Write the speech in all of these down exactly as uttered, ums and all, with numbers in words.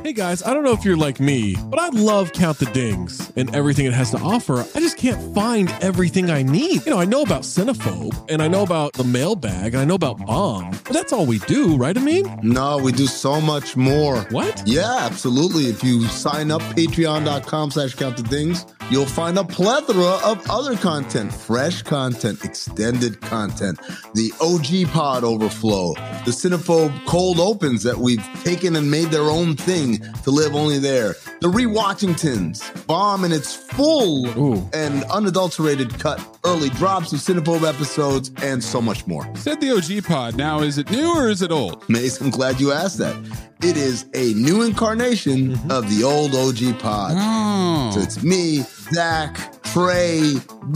Hey guys, I don't know if you're like me, but I love Count the Dings and everything it has to offer. I just can't find everything I need. You know, I know about Cinephobe, and I know about the mailbag, and I know about Bomb, but that's all we do, right, Amin? No, we do so much more. What? Yeah, absolutely. If you sign up, patreon.com slash count the dings, you'll find a plethora of other content, fresh content, extended content, the O G Pod overflow, the Cinephobe cold opens that we've taken and made their own thing to live only there, the Rewatchingtons, Bomb in its full Ooh. and unadulterated cut, early drops of Cinephobe episodes, and so much more. Said the O G Pod. Now, is it new or is it old? Mace, I'm glad you asked that. It is a new incarnation mm-hmm. of the old O G Pod. Oh. So it's me, Zach, Trey,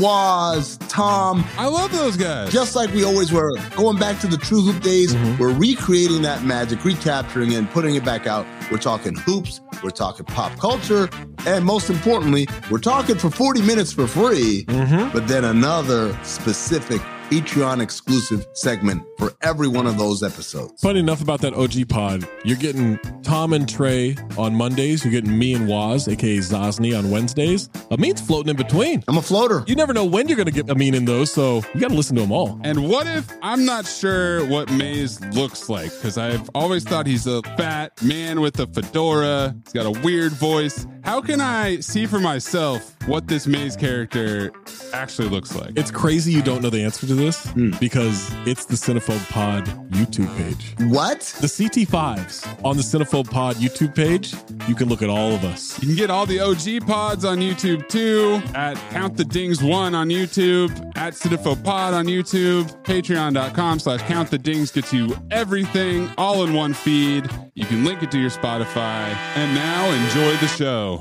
Waz, Tom. I love those guys. Just like we always were. Going back to the True Hoop days, mm-hmm. we're recreating that magic, recapturing it, and putting it back out. We're talking hoops, we're talking pop culture, and most importantly, we're talking for forty minutes for free, mm-hmm. but then another specific Patreon exclusive segment for every one of those episodes. Funny enough about that O G Pod, you're getting Tom and Trey on Mondays. You're getting me and Waz, aka Zosny, on Wednesdays. Amin's floating in between. I'm a floater. You never know when you're going to get Amin in those, so you got to listen to them all. And what if I'm not sure what Maze looks like? Because I've always thought he's a fat man with a fedora. He's got a weird voice. How can I see for myself what this Maze character actually looks like? It's crazy you don't know the answer to this mm. because it's the Cinephobe Pod YouTube page. What? The C T fives on the Cinephobe Pod YouTube page. You can look at all of us. You can get all the O G Pods on YouTube too, at Count the Dings one on YouTube, at Cinephobe Pod on YouTube, patreon.com slash Count the Dings gets you everything all in one feed. You can link it to your Spotify. And now enjoy the show.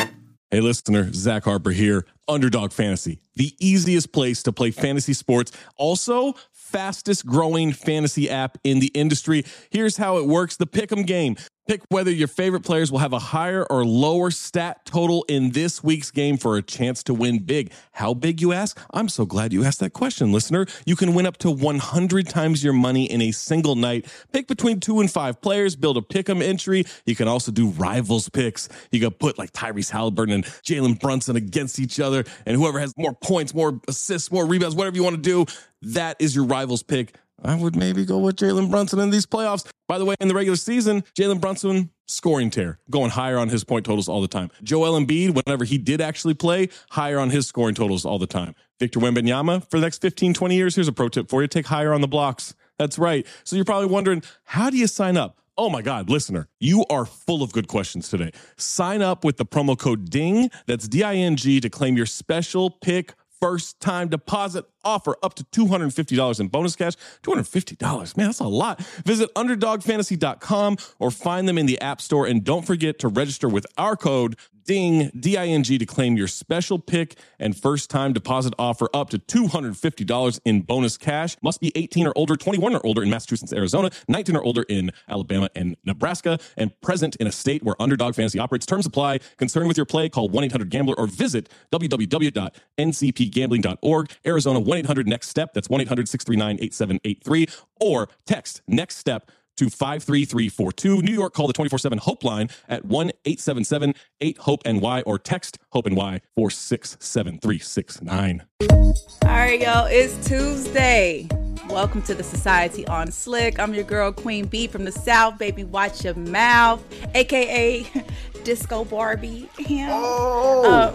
Hey listener, Zach Harper here. Underdog Fantasy, the easiest place to play fantasy sports. Also, fastest growing fantasy app in the industry. Here's how it works. The Pick'em game. Pick whether your favorite players will have a higher or lower stat total in this week's game for a chance to win big. How big, you ask? I'm so glad you asked that question, listener. You can win up to one hundred times your money in a single night. Pick between two and five players, build a pick'em entry. You can also do rivals picks. You can put like Tyrese Halliburton and Jalen Brunson against each other, and whoever has more points, more assists, more rebounds, whatever you want to do, that is your rivals pick. I would maybe go with Jalen Brunson in these playoffs. By the way, in the regular season, Jalen Brunson, scoring tear, going higher on his point totals all the time. Joel Embiid, whenever he did actually play, higher on his scoring totals all the time. Victor Wembanyama, for the next fifteen, twenty years, here's a pro tip for you. Take higher on the blocks. That's right. So you're probably wondering, how do you sign up? Oh my God, listener, you are full of good questions today. Sign up with the promo code DING, that's D I N G, to claim your special pick first time deposit offer up to two hundred fifty dollars in bonus cash. two hundred fifty dollars, man, that's a lot. Visit underdog fantasy dot com or find them in the App Store. And don't forget to register with our code DING, D I N G, to claim your special pick and first time deposit offer up to two hundred fifty dollars in bonus cash. Must be eighteen or older, twenty-one or older in Massachusetts, Arizona, nineteen or older in Alabama and Nebraska, and present in a state where Underdog Fantasy operates. Terms apply. Concerned with your play, call one eight hundred gambler or visit w w w dot n c p gambling dot org. Arizona, one eight hundred next step. That's one eight hundred six three nine eight seven eight three. Or text next step to five three three four two. New York, call the twenty-four seven Hope line at one eight seven seven eight hope N Y or text HOPE N Y four six seven three six nine. All right, y'all, it's Tuesday. Welcome to the Society on Slick. I'm your girl, Queen B from the South. Baby, watch your mouth, a k a. Disco Barbie. Him. Oh.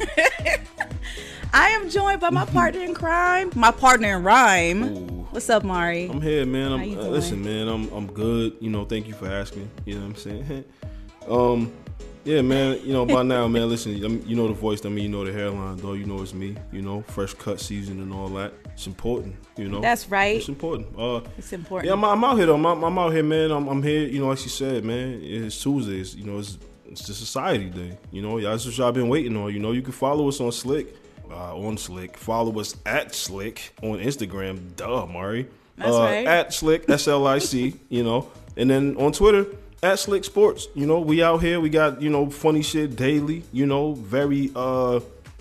Um, I am joined by my partner in crime, my partner in rhyme. Ooh. What's up, Mari? I'm here, man. I'm, uh, listen, man, I'm I'm good. You know, thank you for asking. You know what I'm saying? um, yeah, man. You know, by now, man. Listen, you know the voice. I mean, you know the hairline, though. You know it's me. You know, fresh cut season and all that. It's important. You know. That's right. It's important. Uh, it's important. Yeah, I'm, I'm out here though. I'm, I'm out here, man. I'm, I'm here. You know, like you said, man. It's Tuesdays. You know, it's it's the Society Day. You know, that's what y'all been waiting on. You know, you can follow us on Slick. Uh, on Slick. Follow us at Slick on Instagram. Duh, Mari. That's uh, right. At Slick, S L I C, you know. And then on Twitter, at Slick Sports. You know, we out here. We got, you know, funny shit daily. You know, very uh,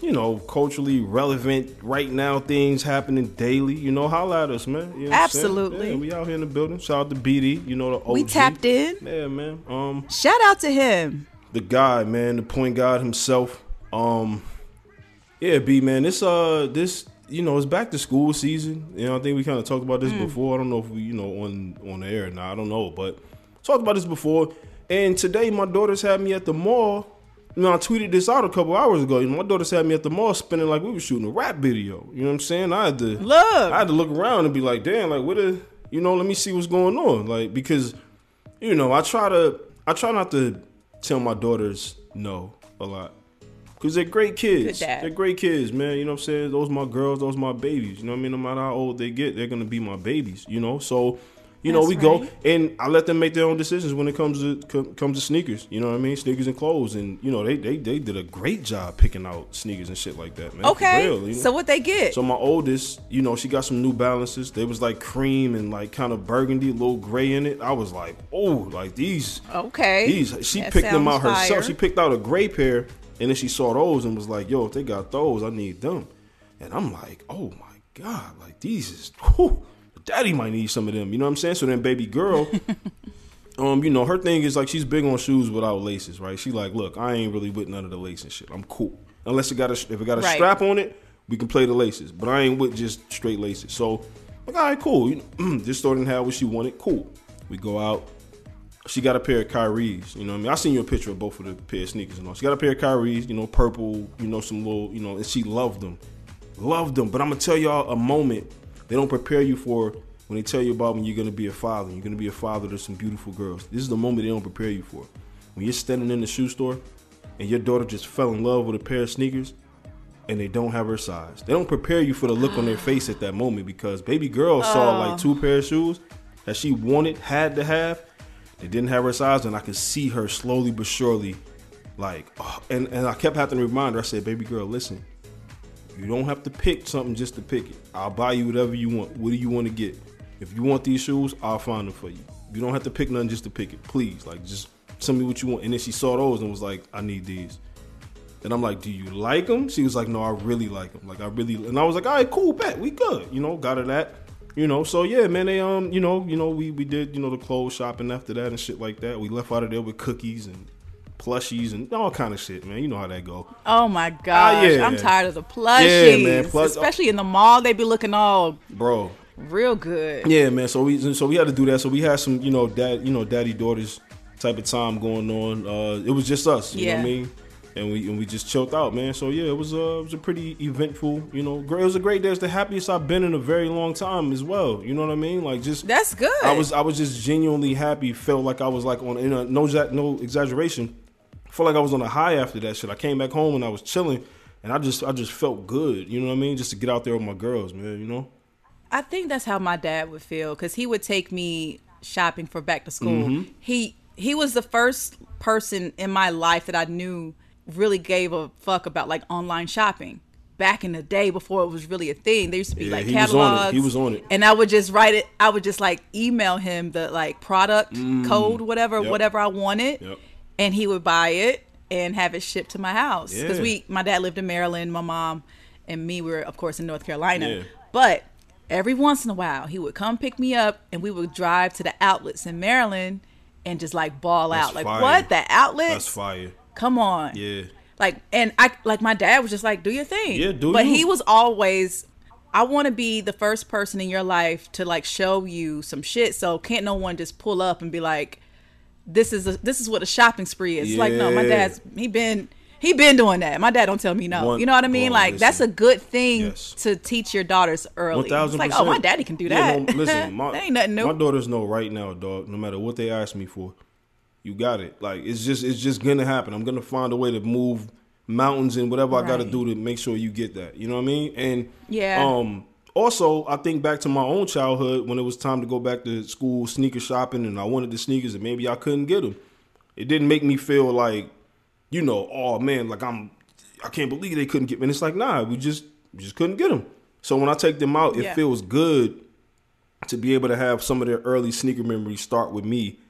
you know, culturally relevant right now things happening daily, you know, holla at us, man. You know Absolutely. Yeah, we out here in the building. Shout out to B D, you know, the O G. We tapped in. Yeah, man. Um, Shout out to him. The guy, man, the point guard himself. Um, yeah, B, man, this, uh, this, you know, it's back to school season. You know, I think we kind of talked about this mm. before. I don't know if we, you know, on, on the air or not. I don't know, but talked about this before. And today my daughters had me at the mall. You know, I tweeted this out a couple hours ago. You know, my daughters had me at the mall spinning like we were shooting a rap video. You know what I'm saying? I had to look. I had to look around and be like, damn, like what a, you know, let me see what's going on. Like, because, you know, I try to I try not to tell my daughters no a lot. Because they're great kids. They're great kids, man. You know what I'm saying? Those are my girls, those are my babies. You know what I mean? No matter how old they get, they're gonna be my babies, you know? So You know, That's we right. go and I let them make their own decisions when it comes to com, comes to sneakers. You know what I mean? Sneakers and clothes, and you know they they they did a great job picking out sneakers and shit like that, man. Okay, real, you know? So what they get? So my oldest, you know, she got some New Balances. They was like cream and like kind of burgundy, a little gray in it. I was like, oh, like these. Okay. These. She that picked them out fire. herself. She picked out a gray pair, and then she saw those and was like, yo, if they got those, I need them. And I'm like, oh my god, like these is. Whew. Daddy might need some of them, you know what I'm saying? So then baby girl, um, you know, her thing is like she's big on shoes without laces, right? She like, look, I ain't really with none of the lace and shit. I'm cool. Unless it got a if it got a right. strap on it, we can play the laces. But I ain't with just straight laces. So like, all right, cool. You know, this store didn't have what she wanted. Cool. We go out. She got a pair of Kyrie's, you know what I mean? I seen you a picture of both of the pair of sneakers and all. She got a pair of Kyrie's, you know, purple, you know, some little, you know, and she loved them. Loved them. But I'm gonna tell y'all a moment they don't prepare you for when they tell you about when you're going to be a father. You're going to be a father to some beautiful girls. This is the moment they don't prepare you for. When you're standing in the shoe store and your daughter just fell in love with a pair of sneakers and they don't have her size. They don't prepare you for the look on their face at that moment because baby girl oh. saw like two pair of shoes that she wanted, had to have. They didn't have her size, and I could see her slowly but surely like, oh, and, and I kept having to remind her. I said, baby girl, listen. You don't have to pick something just to pick it. I'll buy you whatever you want. What do you want to get? If you want these shoes, I'll find them for you. You don't have to pick nothing just to pick it. Please, like, just tell me what you want. And then she saw those and was like, I need these. And I'm like, do you like them? She was like, no, I really like them. Like, I really, and I was like, all right, cool, bet, we good. You know, got her that. You know, so yeah, man, they, um, you know, you know, we, we did, you know, the clothes shopping after that and shit like that. We left out of there with cookies and plushies and all kind of shit, man. You know how that go. Oh my gosh, uh, yeah. I'm tired of the plushies. Yeah, man. Plus, especially in the mall, they be looking all bro real good. Yeah, man. So we so we had to do that. So we had some, you know, dad, you know, daddy daughters type of time going on. Uh, it was just us, you yeah. know what I mean? And we and we just chilled out, man. So yeah, it was uh, it was a pretty eventful, you know. It was a great day. It's the happiest I've been in a very long time as well. You know what I mean? Like just that's good. I was I was just genuinely happy. Felt like I was like on, you know, no no exaggeration. I felt like I was on a high after that shit. I came back home and I was chilling, and I just I just felt good. You know what I mean? Just to get out there with my girls, man. You know. I think that's how my dad would feel because he would take me shopping for back to school. Mm-hmm. He he was the first person in my life that I knew really gave a fuck about like online shopping. Back in the day before it was really a thing, there used to be yeah, like he catalogs. Was on it. He was on it, and I would just write it. I would just like email him the like product mm. code, whatever, yep. whatever I wanted. Yep. And he would buy it and have it shipped to my house. Because yeah. we, my dad lived in Maryland, my mom and me were, of course, in North Carolina. Yeah. But every once in a while, he would come pick me up and we would drive to the outlets in Maryland and just like ball That's out. Like, fire. What? The outlets? That's fire. Come on. Yeah. Like, and I, like my dad was just like, do your thing. Yeah, do But you. he was always, I want to be the first person in your life to like show you some shit. So can't no one just pull up and be like, This is a, this is what a shopping spree is. Yeah. It's like, no, my dad's he been he been doing that. My dad don't tell me no. One, you know what I mean? Bro, like listen, that's a good thing yes. to teach your daughters early. It's like, oh, my daddy can do that. Yeah, no, listen, my, that ain't nothing new. My daughters know right now, dog. No matter what they ask me for, you got it. Like it's just it's just gonna happen. I'm gonna find a way to move mountains and whatever right. I gotta do to make sure you get that. You know what I mean? And yeah. Um. Also, I think back to my own childhood when it was time to go back to school sneaker shopping and I wanted the sneakers and maybe I couldn't get them. It didn't make me feel like, you know, oh man, like I'm, I can't believe they couldn't get me. And it's like, nah, we just, we just couldn't get them. So when I take them out, it yeah. feels good to be able to have some of their early sneaker memories start with me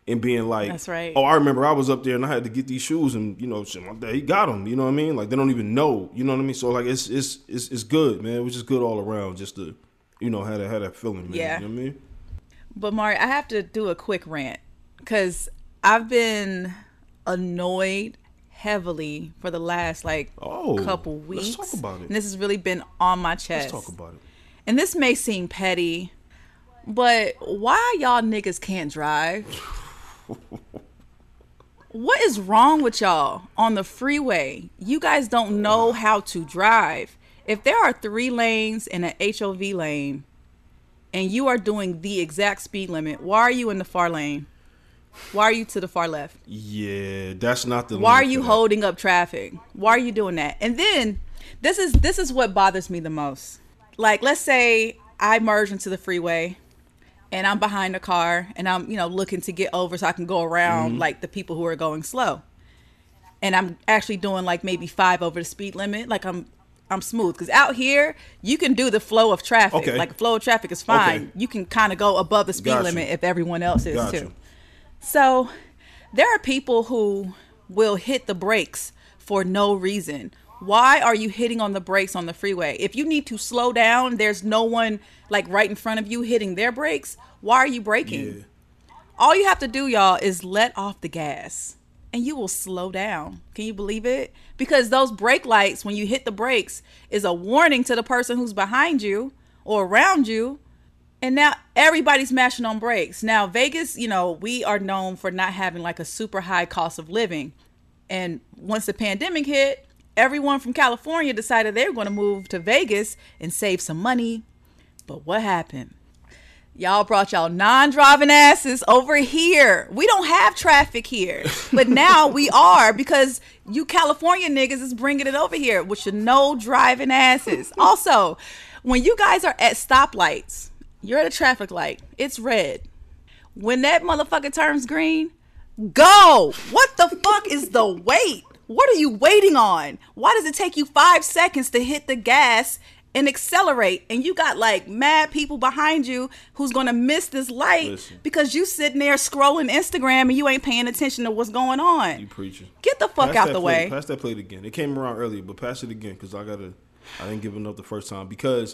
and being like, That's right. oh, I remember I was up there and I had to get these shoes and, you know, shit, my dad, he got them, you know what I mean? Like, they don't even know, you know what I mean? So, like, it's it's it's, it's good, man. It was just good all around just to, you know, have that, have that feeling, man. Yeah. You know what I mean? But, Mari, I have to do a quick rant because I've been annoyed heavily for the last, like, Oh, couple weeks. let's talk about it. And this has really been on my chest. Let's talk about it. And this may seem petty, but why y'all niggas can't drive? What is wrong with y'all on the freeway? You guys don't know how to drive. If there are three lanes and an H O V lane and you are doing the exact speed limit, why are you in the far lane? Why are you to the far left? Yeah, that's not the Why are lane you for that. holding up traffic? Why are you doing that? And then this is this is what bothers me the most. Like, let's say I merge into the freeway and I'm behind a car and I'm, you know, looking to get over so I can go around Mm-hmm. like the people who are going slow. And I'm actually doing like maybe five over the speed limit. Like I'm I'm smooth. Because out here, you can do the flow of traffic. Okay. Like the flow of traffic is fine. Okay. You can kind of go above the speed Gotcha. limit if everyone else is Gotcha. too. So there are people who will hit the brakes for no reason. Why are you hitting on the brakes on the freeway? If you need to slow down, there's no one like right in front of you hitting their brakes. Why are you braking? Yeah. All you have to do, y'all, is let off the gas and you will slow down. Can you believe it? Because those brake lights, when you hit the brakes, is a warning to the person who's behind you or around you. And now everybody's mashing on brakes. Now, Vegas, you know, we are known for not having like a super high cost of living. And once the pandemic hit, everyone from California decided they were going to move to Vegas and save some money. But what happened? Y'all brought y'all non-driving asses over here. We don't have traffic here. But now we are because you California niggas is bringing it over here with your no driving asses. Also, when you guys are at stoplights, you're at a traffic light. It's red. When that motherfucker turns green, go. What the fuck is the wait? What are you waiting on? Why does it take you five seconds to hit the gas and accelerate? And you got like mad people behind you who's going to miss this light Listen. because you sitting there scrolling Instagram and you ain't paying attention to what's going on. You preaching. Get the fuck Pass out that the plate, way. Pass that plate again. It came around earlier, but pass it again because I gotta. I didn't give enough the first time because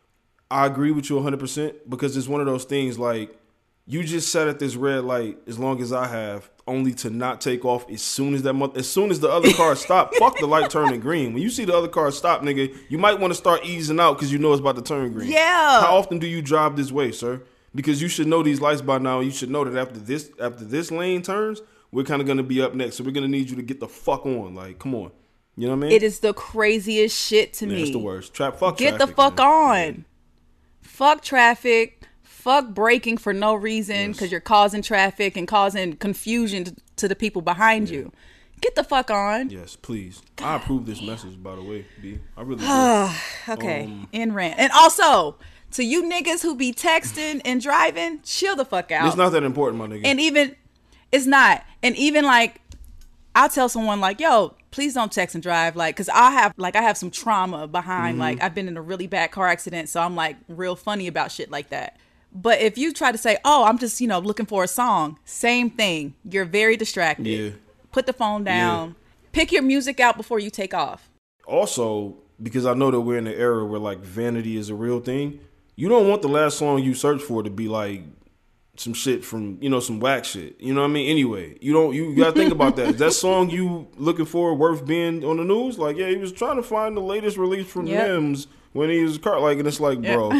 I agree with you one hundred percent because it's one of those things like you just sat at this red light as long as I have, only to not take off as soon as that month. As soon as the other car stop, fuck the light turning green. When you see the other car stop, nigga, you might want to start easing out because you know it's about to turn green. Yeah. How often do you drive this way, sir? Because you should know these lights by now. You should know that after this after this lane turns, we're kind of going to be up next. So we're going to need you to get the fuck on. Like, come on. You know what I mean? It is the craziest shit to Yeah, me. it's the worst. Trap, fuck Get traffic, the fuck man. on. Fuck traffic. Fuck braking for no reason because Yes. you're causing traffic and causing confusion to, to the people behind you. Get the fuck on. Yes, please. I approve this message, by the way, B. I really do. Okay, Um, in rant. And also, to you niggas who be texting and driving, chill the fuck out. It's not that important, my nigga. And even, it's not. And even like, I'll tell someone like, yo, please don't text and drive. Like, cause I have, like, I have some trauma behind, Mm-hmm. like, I've been in a really bad car accident. So I'm like real funny about shit like that. But if you try to say, oh, I'm just, you know, looking for a song, same thing. You're very distracted. Yeah. Put the phone down. Pick your music out before you take off. Also, because I know that we're in an era where, like, vanity is a real thing, you don't want the last song you search for to be, like, some shit from, you know, some whack shit. You know what I mean? Anyway, you don't, you gotta think about that. Is that song you looking for worth being on the news? Like, yeah, he was trying to find the latest release from Yep. Mims when he was car, like, and it's like, bro.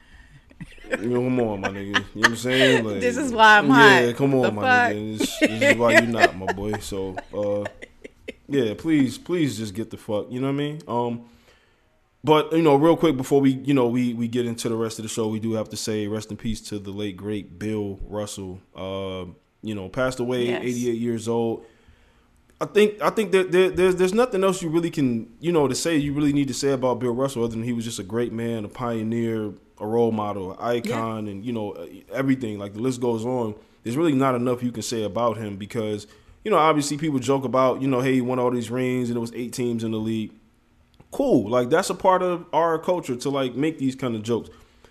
You know, come on, my nigga. You know what I'm saying? Like, This is why I'm yeah, hot. come on, The my fuck? nigga. This, this is why you not, my boy. So, uh, yeah, please, please just get the fuck. You know what I mean? Um, but you know, real quick before we, you know, we we get into the rest of the show, we do have to say rest in peace to the late great Bill Russell. Uh, you know, passed away, Yes. eighty-eight years old. I think I think that there, there's there's nothing else you really can, you know, to say you really need to say about Bill Russell other than he was just a great man, a pioneer, a role model, an icon, and you know everything. Like the list goes on. There's really not enough you can say about him because, you know, obviously people joke about, you know, hey, he won all these rings and it was eight teams in the league. Cool, like that's a part of our culture to like make these kind of jokes.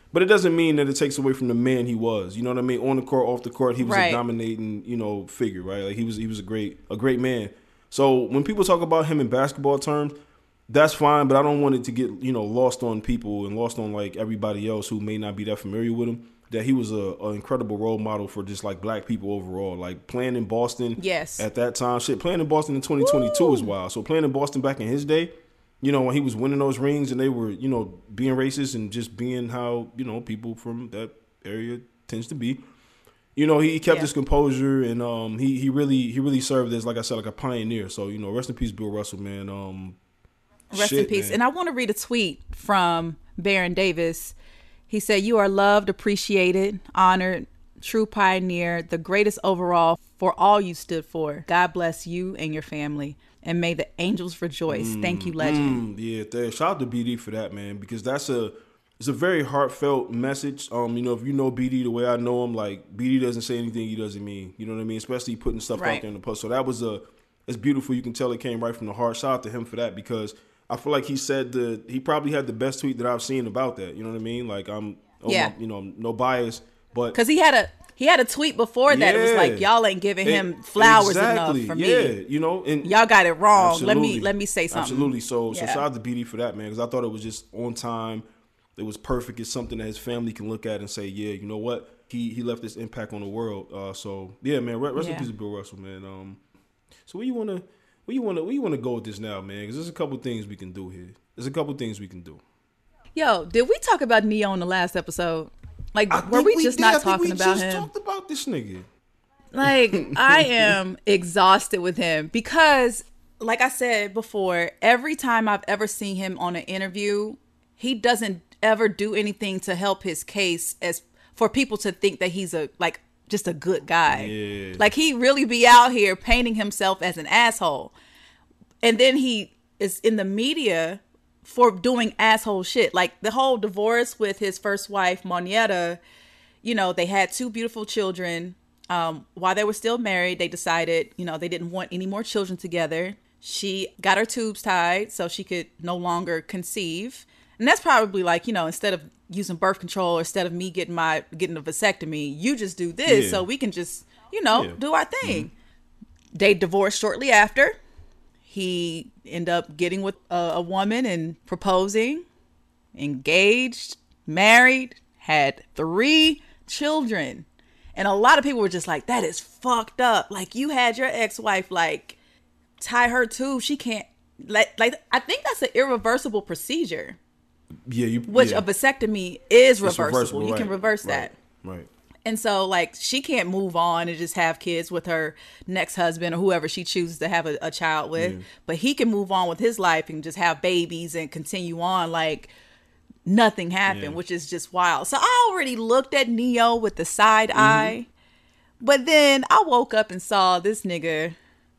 But it doesn't mean that it takes away from the man he was. You know what I mean? On the court, off the court, he was Right. a dominating, you know, figure, right? Like he was he was a great a great man. So when people talk about him in basketball terms, that's fine, but I don't want it to get, you know, lost on people and lost on like everybody else who may not be that familiar with him. That he was a, a incredible role model for just like black people overall. Like playing in Boston Yes. at that time, shit, playing in Boston in twenty twenty-two is wild. So playing in Boston back in his day, you know, when he was winning those rings and they were, you know, being racist and just being how, you know, people from that area tends to be. You know, he kept Yeah. his composure and um, he he really he really served as, like I said, like a pioneer. So, you know, rest in peace, Bill Russell, man. Um, Rest shit, in peace. man. And I want to read a tweet from Baron Davis. He said, "You are loved, appreciated, honored, true pioneer, the greatest overall for all you stood for. God bless you and your family. And may the angels rejoice. Thank you, legend." Mm, yeah, th- shout out to B D for that, man, because that's a it's a very heartfelt message. Um, you know, if you know B D the way I know him, like B D doesn't say anything he doesn't mean. You know what I mean? Especially putting stuff Right. out there in the post. So that was a it's beautiful. You can tell it came right from the heart. Shout out to him for that because I feel like he said the he probably had the best tweet that I've seen about that. You know what I mean? Like I'm, oh Yeah. my, you know, no bias, but Because he had a he had a tweet before that. It was Yeah. like, y'all ain't giving him It- flowers exactly. enough for yeah, me. you know, and Y'all got it wrong. Let me Absolutely. let me say something. Absolutely. So, so Yeah. shout out to B D for that, man, because I thought it was just on time. It was perfect. It's something that his family can look at and say, yeah, you know what? He he left this impact on the world. Uh, so yeah, man. Rest in Yeah. peace to Bill Russell, man. Um, so where you wanna where you wanna where you wanna go with this now, man? Because there's a couple things we can do here. There's a couple things we can do. Yo, did we talk about Neo in the last episode? Like, I were think we just did. I not think talking we about just him? Talked about this nigga. Like, I am exhausted with him because, like I said before, every time I've ever seen him on an interview, he doesn't ever do anything to help his case as for people to think that he's a like just a good guy. Yeah. Like he really be out here painting himself as an asshole. And then he is in the media for doing asshole shit. Like the whole divorce with his first wife, Monietta, you know, they had two beautiful children. Um, while they were still married, they decided, you know, they didn't want any more children together. She got her tubes tied so she could no longer conceive. And that's probably like, you know, instead of using birth control or instead of me getting my getting a vasectomy, you just do this Yeah. so we can just, you know, Yeah. do our thing. They divorced shortly after. He ended up getting with a, a woman and proposing, engaged, married, had three children. And a lot of people were just like, that is fucked up. Like, you had your ex-wife, like, tie her tube. She can't, like, like I think that's an irreversible procedure, Yeah, you. which yeah. a vasectomy is It's reversible. You can right, reverse right, that. Right. And so, like, she can't move on and just have kids with her next husband or whoever she chooses to have a, a child with. Yeah. But he can move on with his life and just have babies and continue on like nothing happened, Yeah. which is just wild. So I already looked at Neo with the side Mm-hmm. eye. But then I woke up and saw this nigga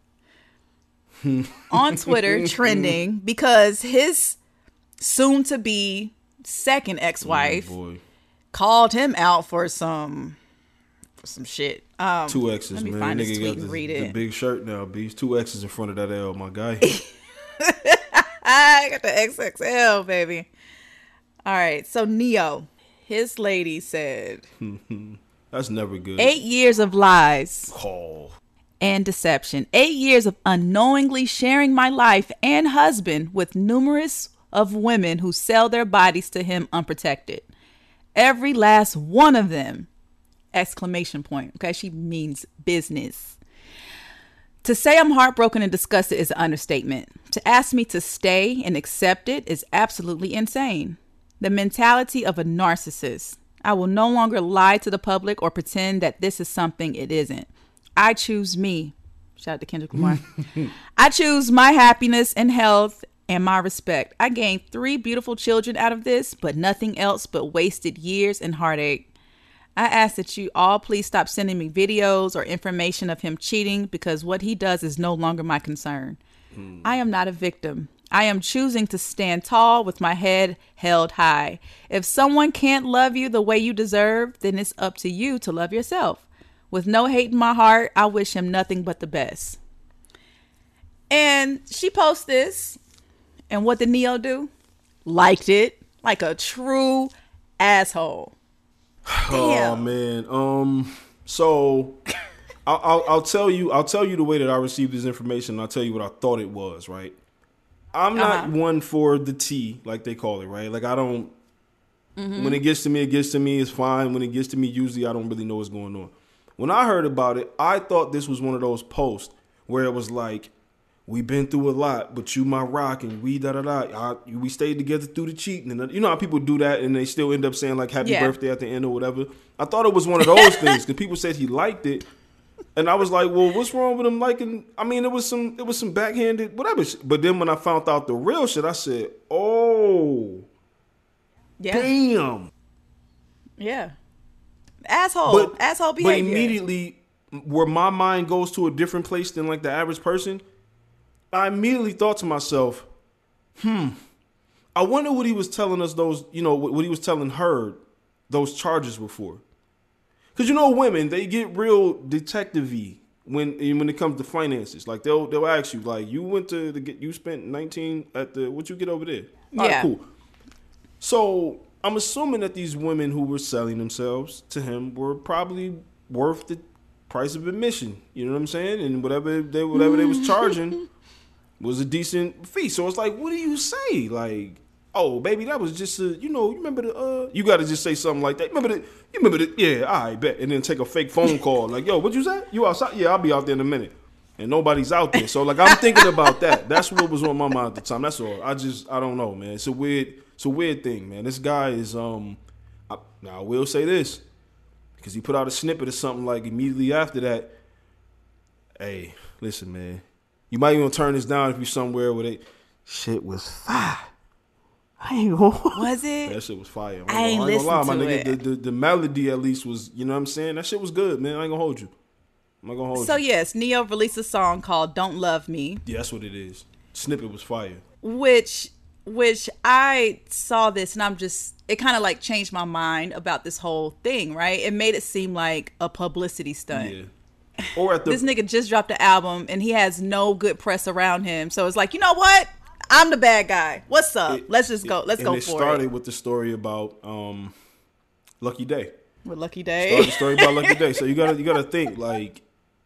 on Twitter trending because his soon-to-be second ex-wife Oh, boy. called him out for some for some shit. Um, Two X's, let me man. find That this nigga tweet got and the, read the it. big shirt now, Beast. Two X's in front of that L, my guy. I got the X X L, baby. All right, so Neo, his lady said, That's never good. eight years of lies Oh. and deception. Eight years of unknowingly sharing my life and husband with numerous of women who sell their bodies to him unprotected. Every last one of them. Exclamation point. Okay, she means business. To say I'm heartbroken and disgusted is an understatement. To ask me to stay and accept it is absolutely insane. The mentality of a narcissist. I will no longer lie to the public or pretend that this is something it isn't. I choose me. Shout out to Kendrick Lamar. I choose my happiness and health and my respect. I gained three beautiful children out of this, but nothing else but wasted years and heartache. I ask that you all please stop sending me videos or information of him cheating because what he does is no longer my concern. I am not a victim. I am choosing to stand tall with my head held high. If someone can't love you the way you deserve, then it's up to you to love yourself. With no hate in my heart, I wish him nothing but the best. And she posts this. And what did Neo do? Liked it like a true asshole. Oh Damn. man. Um. So, I'll, I'll I'll tell you I'll tell you the way that I received this information. And I'll tell you what I thought it was. Right. I'm not Uh-huh. one for the tea, like they call it. Right. Like I don't. Mm-hmm. When it gets to me, it gets to me. It's fine. When it gets to me, usually I don't really know what's going on. When I heard about it, I thought this was one of those posts where it was like, "We've been through a lot, but you my rock, and we da da da. I, we stayed together through the cheating." And you know how people do that, and they still end up saying like "Happy Yeah. birthday" at the end or whatever. I thought it was one of those things because people said he liked it, and I was like, "Well, what's wrong with him liking?" I mean, it was some, it was some backhanded whatever. Shit. But then when I found out the real shit, I said, "Oh, Yeah. damn." Yeah. Asshole. But asshole But behavior. immediately, where my mind goes to a different place than like the average person, I immediately thought to myself, hmm, I wonder what he was telling us those, you know, what he was telling her those charges were for. Because, you know, women, they get real detective-y when when it comes to finances. Like, they'll they'll ask you, like, you went to, the, you spent nineteen at the, what you get over there? All right, Yeah. cool. So, I'm assuming that these women who were selling themselves to him were probably worth the price of admission. You know what I'm saying? And whatever they whatever they was charging was a decent fee. So it's like, what do you say? Like, oh, baby, that was just a, you know, you remember the, uh, you got to just say something like that. Remember the, you remember the, yeah, I bet. And then take a fake phone call. Like, yo, what you say? You outside? Yeah, I'll be out there in a minute. And nobody's out there. So, like, I'm thinking about that. That's what was on my mind at the time. That's all. I just, I don't know, man. It's a weird, it's a weird thing, man. This guy is, um, I, now I will say this, because he put out a snippet or something like immediately after that. Hey, listen, man. You might even turn this down if you're somewhere where they, shit was fire. I ain't gonna. Was it? That shit was fire. I ain't gonna lie, my listened to nigga. it. The, the, the melody at least was, you know what I'm saying? That shit was good, man. I ain't gonna hold you. I'm not gonna hold So you. yes, Neo released a song called "Don't Love Me," Yeah, that's what it is. Snippet was fire. which which I saw this and I'm just it kind of like changed my mind about this whole thing, right? It made it seem like a publicity stunt. Yeah. Or at the This nigga just dropped an album and he has no good press around him. So it's like, you know what? I'm the bad guy. What's up? it- Let's just go. Let's and go it for started it. with the story about um, Lucky Day. With Lucky Started Day. the story about Lucky Day. So you gotta you gotta think like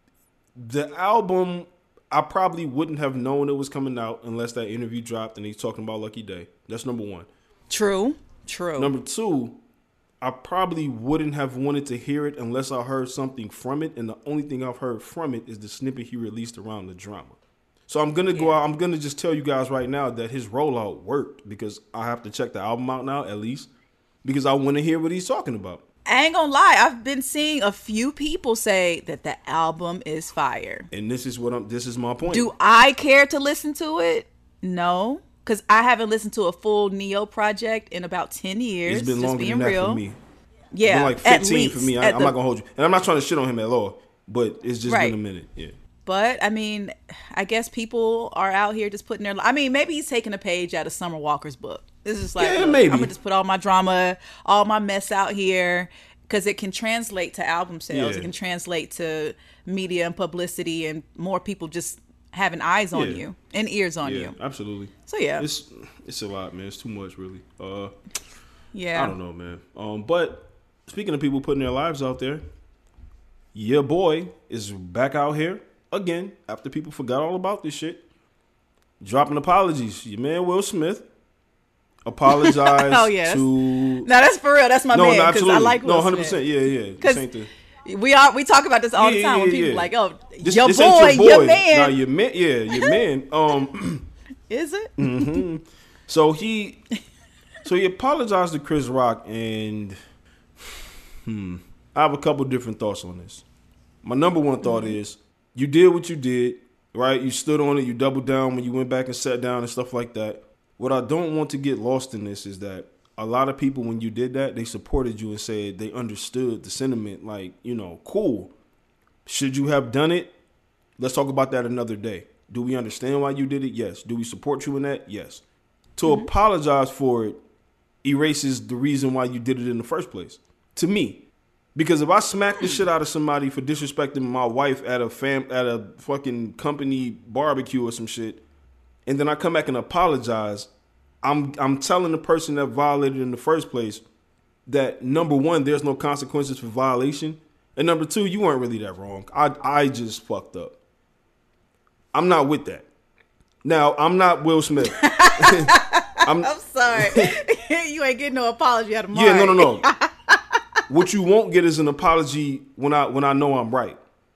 the album. I probably wouldn't have known it was coming out unless that interview dropped and he's talking about Lucky Day. That's number one. True. True. Number two, I probably wouldn't have wanted to hear it unless I heard something from it, and the only thing I've heard from it is the snippet he released around the drama. So I'm gonna go Yeah. out. I'm gonna just tell you guys right now that his rollout worked because I have to check the album out now at least because I want to hear what he's talking about. I ain't gonna lie. I've been seeing a few people say that the album is fire. And this is what I'm. This is my point. Do I care to listen to it? No. Because I haven't listened to a full Neo project in about ten years. It's been just longer being than that real. for me. Yeah. It's been like at fifteen least, for me. I, at I'm the- not gonna hold you, and I'm not trying to shit on him at all. But it's just Right. been a minute. Yeah. But I mean, I guess people are out here just putting their. I mean, maybe he's taking a page out of Summer Walker's book. It's just like, Yeah, look, maybe. I'm gonna just put all my drama, all my mess out here, because it can translate to album sales. Yeah. It can translate to media and publicity, and more people just having eyes on Yeah. you and ears on Yeah. you. Absolutely. So yeah, It's it's a lot, man. It's too much, really. Uh. yeah. I don't know, man. Um, but speaking of people putting their lives out there, your boy is back out here again after people forgot all about this shit. Dropping apologies. Your man Will Smith apologized Oh, yeah, to. No, that's for real. That's my No, man. no, 'Cause absolutely. I like no, Will one hundred Smith. percent. Yeah, yeah. 'Cause This ain't the- We are we talk about this all the Yeah, time when yeah, people yeah. like, oh, This, your this boy, ain't your your boy. man. Nah, your man. Yeah, your man. Um. Is it? Mm-hmm. So he, so he apologized to Chris Rock, and hmm, I have a couple different thoughts on this. My number one thought is you did what you did, right? You stood on it, you doubled down when you went back and sat down and stuff like that. What I don't want to get lost in this is that a lot of people, when you did that, they supported you and said they understood the sentiment. Like, you know, cool. Should you have done it? Let's talk about that another day. Do we understand why you did it? Yes. Do we support you in that? Yes. To Mm-hmm. apologize for it erases the reason why you did it in the first place. To me. Because if I smack the shit out of somebody for disrespecting my wife at a fam at a fucking company barbecue or some shit, and then I come back and apologize, I'm I'm telling the person that violated in the first place, that number one, there's no consequences for violation, and number two, you weren't really that wrong. I I just fucked up. I'm not with that. Now, I'm not Will Smith. I'm, I'm sorry. You ain't getting no apology out of Mari. Yeah, no, no, no. What you won't get is an apology when I when I know I'm right.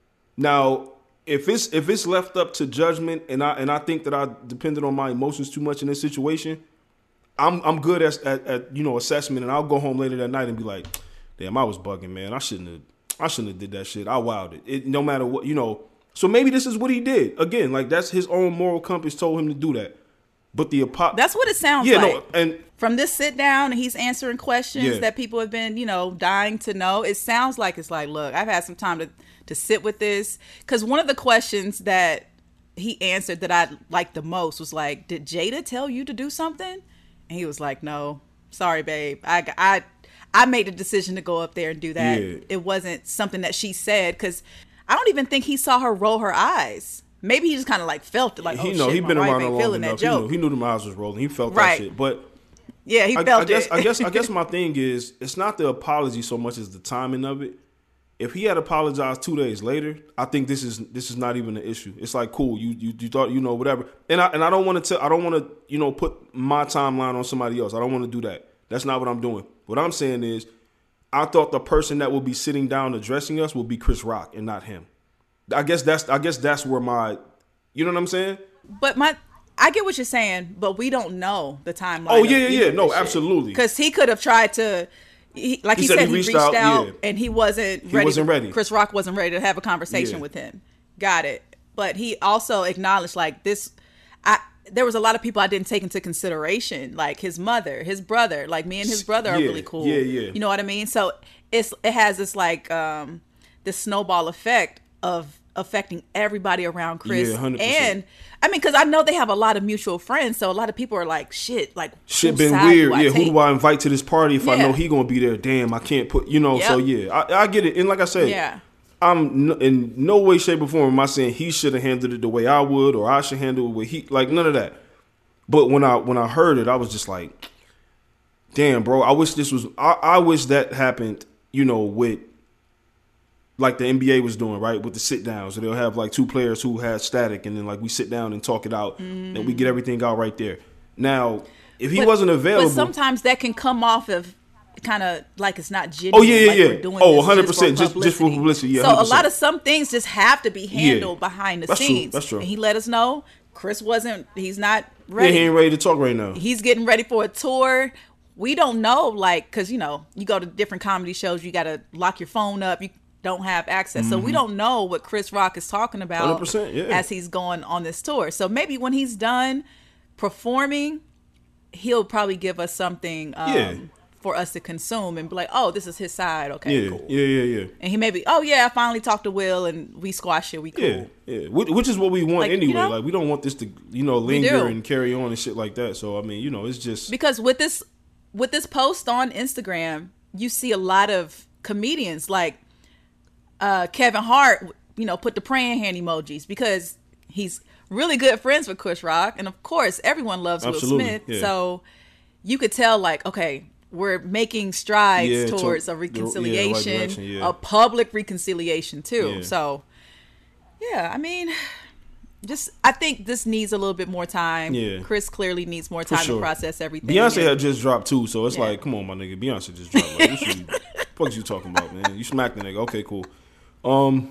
Now, if it's if it's left up to judgment and I and I think that I depended on my emotions too much in this situation, I'm I'm good at, at, at you know assessment, and I'll go home later that night and be like, damn, I was bugging, man. I shouldn't have I shouldn't have did that shit. I wilded it. it. No matter what, you know. So maybe this is what he did. Again, like that's his own moral compass told him to do that. But the apo- That's what it sounds yeah, like. no, and from this sit down, and he's answering questions Yeah. that people have been, you know, dying to know. It sounds like it's like, look, I've had some time to, to sit with this. Because one of the questions that he answered that I liked the most was like, did Jada tell you to do something? And he was like, no, sorry, babe. I, I, I made the decision to go up there and do that. Yeah. It wasn't something that she said, because I don't even think he saw her roll her eyes. Maybe he just kind of like felt it, like, he oh know shit, he my been wife around ain't long feeling that enough. He joke. knew, he knew the eyes was rolling. He felt Right. that shit. But Yeah, he I, felt I guess it. I guess I guess my thing is it's not the apology so much as the timing of it. If he had apologized two days later, I think this is this is not even an issue. It's like cool, you you, you thought you know whatever, and I and I don't want to I don't want to you know put my timeline on somebody else. I don't want to do that. That's not what I'm doing. What I'm saying is, I thought the person that would be sitting down addressing us would be Chris Rock and not him. I guess that's I guess that's where my, you know what I'm saying? But my, I get what you're saying, but we don't know the timeline. Oh yeah, yeah, yeah. No, absolutely. Because he could have tried to, he, like he, He said, said he reached, out, yeah. and he wasn't He ready. wasn't to- ready. Chris Rock wasn't ready to have a conversation Yeah. with him. Got it. But he also acknowledged like this. I there was a lot of people I didn't take into consideration, like his mother, his brother. Like me and his brother are Yeah, really cool. yeah, yeah. You know what I mean? So it's it has this like um this snowball effect of affecting everybody around Chris. Yeah, one hundred percent. And I mean, because I know they have a lot of mutual friends, so a lot of people are like, shit, like Shit whose been side weird. do I Yeah, who take? do I invite to this party if I Yeah. know he gonna be there? Damn, I can't put you know. So Yep. yeah, I, I get it. And like I said, Yeah. I'm n- in no way, shape, or form am I saying he should have handled it the way I would, or I should handle it with he like none of that. But when I when I heard it, I was just like, damn, bro. I wish this was. I, I wish that happened. You know, with like the N B A was doing, right, with the sit downs. So they'll have like two players who had static, and then like we sit down and talk it out, and we get everything out right there. Now, if he But- wasn't available, But sometimes that can come off of kind of like it's not genuine. Oh, yeah, yeah, like yeah. We're doing Oh, this one hundred percent, just, just- just for publicity, yeah, So a one hundred percent. lot of some things just have to be handled behind the That's true, scenes. that's true. And he let us know Chris wasn't. He's not yeah, ready. he ain't ready to talk right now. He's getting ready for a tour. We don't know, like, because you know, you go to different comedy shows, you got to lock your phone up. You don't have access, so we don't know what Chris Rock is talking about one hundred percent, yeah. as he's going on this tour. So maybe when he's done performing, he'll probably give us something um, Yeah. for us to consume and be like, oh, this is his side. Okay, Yeah, cool. yeah, yeah, yeah. And he may be, oh yeah, I finally talked to Will and we squashed it. We cool. Yeah, yeah. Which, which is what we want Like, you anyway. know? Like we don't want this to, you know, We linger do. and carry on and shit like that. So I mean, you know, it's just Because with this with this post on Instagram, you see a lot of comedians like uh, Kevin Hart, you know, put the praying hand emojis because he's really good friends with Chris Rock, and of course, everyone loves Absolutely, Will Smith. yeah. So you could tell, like, okay, we're making strides Yeah, to- towards the- a yeah, right reconciliation, direction, yeah. a public reconciliation too. Yeah. So, yeah, I mean, just I think this needs a little bit more time. Yeah. Chris clearly needs more time sure. to process everything. Beyonce And- had just dropped too. So it's Yeah. like, come on, my nigga, Beyonce just dropped. Like, what you, fuck you talking about, man? You smacked the nigga. Okay, cool. Um,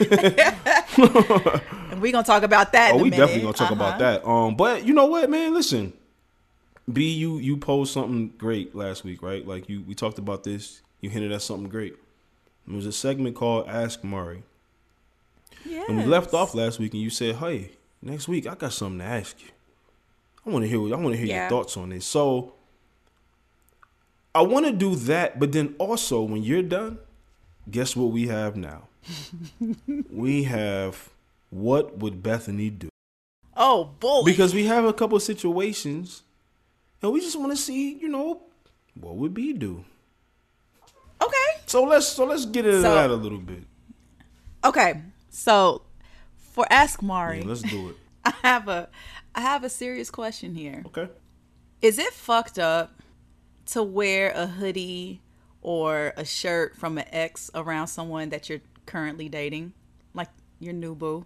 and we're gonna talk about that. oh, in a we minute. definitely gonna talk Uh-huh. about that. Um, but you know what, man? Listen, B, you you posed something great last week, right? Like you, we talked about this. You hinted at something great. It was a segment called Ask Mari. Yes. And we left off last week, and you said, "Hey, next week I got something to ask you. I want to hear. I want to hear Yeah. your thoughts on this." So I want to do that, but then also when you're done, guess what we have now? We have what would Bethany do? Oh boy. Because we have a couple of situations, and we just want to see, you know, what would B do? Okay. So let's so let's get into So- that a little bit. Okay. So for Ask Mari, Yeah, let's do it. I have a I have a serious question here. Okay. Is it fucked up to wear a hoodie or a shirt from an ex around someone that you're currently dating, like your new boo?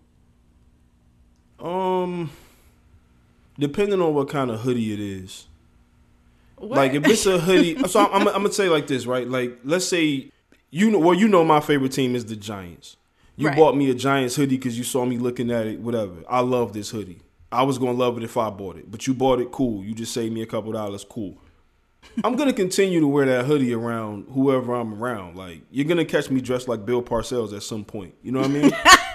Um, depending on what kind of hoodie it is. What? Like if it's a hoodie, so I'm, I'm, I'm gonna say like this, right? Like let's say you know, well, you know, my favorite team is the Giants. You Right. bought me a Giants hoodie because you saw me looking at it, whatever. I love this hoodie. I was gonna love it if I bought it, but you bought it, cool. You just saved me a couple dollars, cool. I'm gonna continue to wear that hoodie around whoever I'm around. Like you're gonna catch me dressed like Bill Parcells at some point. You know what I mean?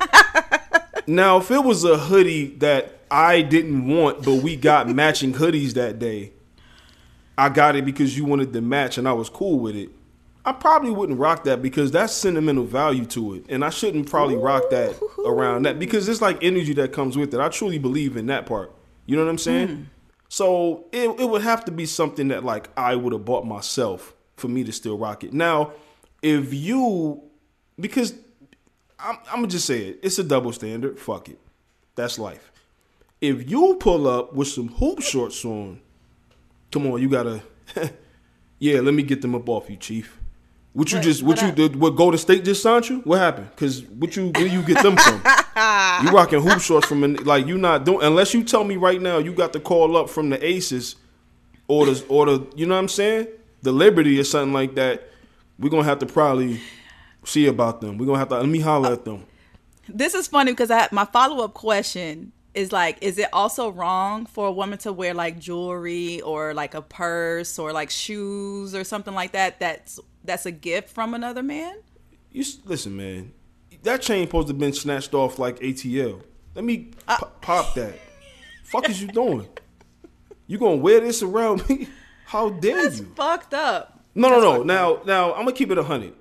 Now, if it was a hoodie that I didn't want, but we got matching hoodies that day, I got it because you wanted the match and I was cool with it, I probably wouldn't rock that because that's sentimental value to it. And I shouldn't probably rock that around that because it's like energy that comes with it. I truly believe in that part. You know what I'm saying? Mm. So it, it would have to be something that like I would have bought myself for me to still rock it. Now, if you, because I'm, I'm going to just say it. It's a double standard. Fuck it. That's life. If you pull up with some hoop shorts on, come on, you got to, yeah, let me get them up off you, Chief. What you what, just, what, what you did, what Golden State just signed you? What happened? Because what you, where you get them from? You rocking hoop shorts from, an, like you not doing, unless you tell me right now you got the call up from the Aces or the, or the, you know what I'm saying? The Liberty or something like that. We're going to have to probably see about them. We're going to have to, let me holler at them. This is funny because I my follow-up question is like, is it also wrong for a woman to wear like jewelry or like a purse or like shoes or something like that that's that's a gift from another man? You listen, man. That chain supposed to have been snatched off like A T L. Let me uh, p- pop that. Fuck is you doing? You gonna wear this around me? How dare that's you? That's fucked up. No, that's no, no. Now, up. now I'm gonna keep it a hundred.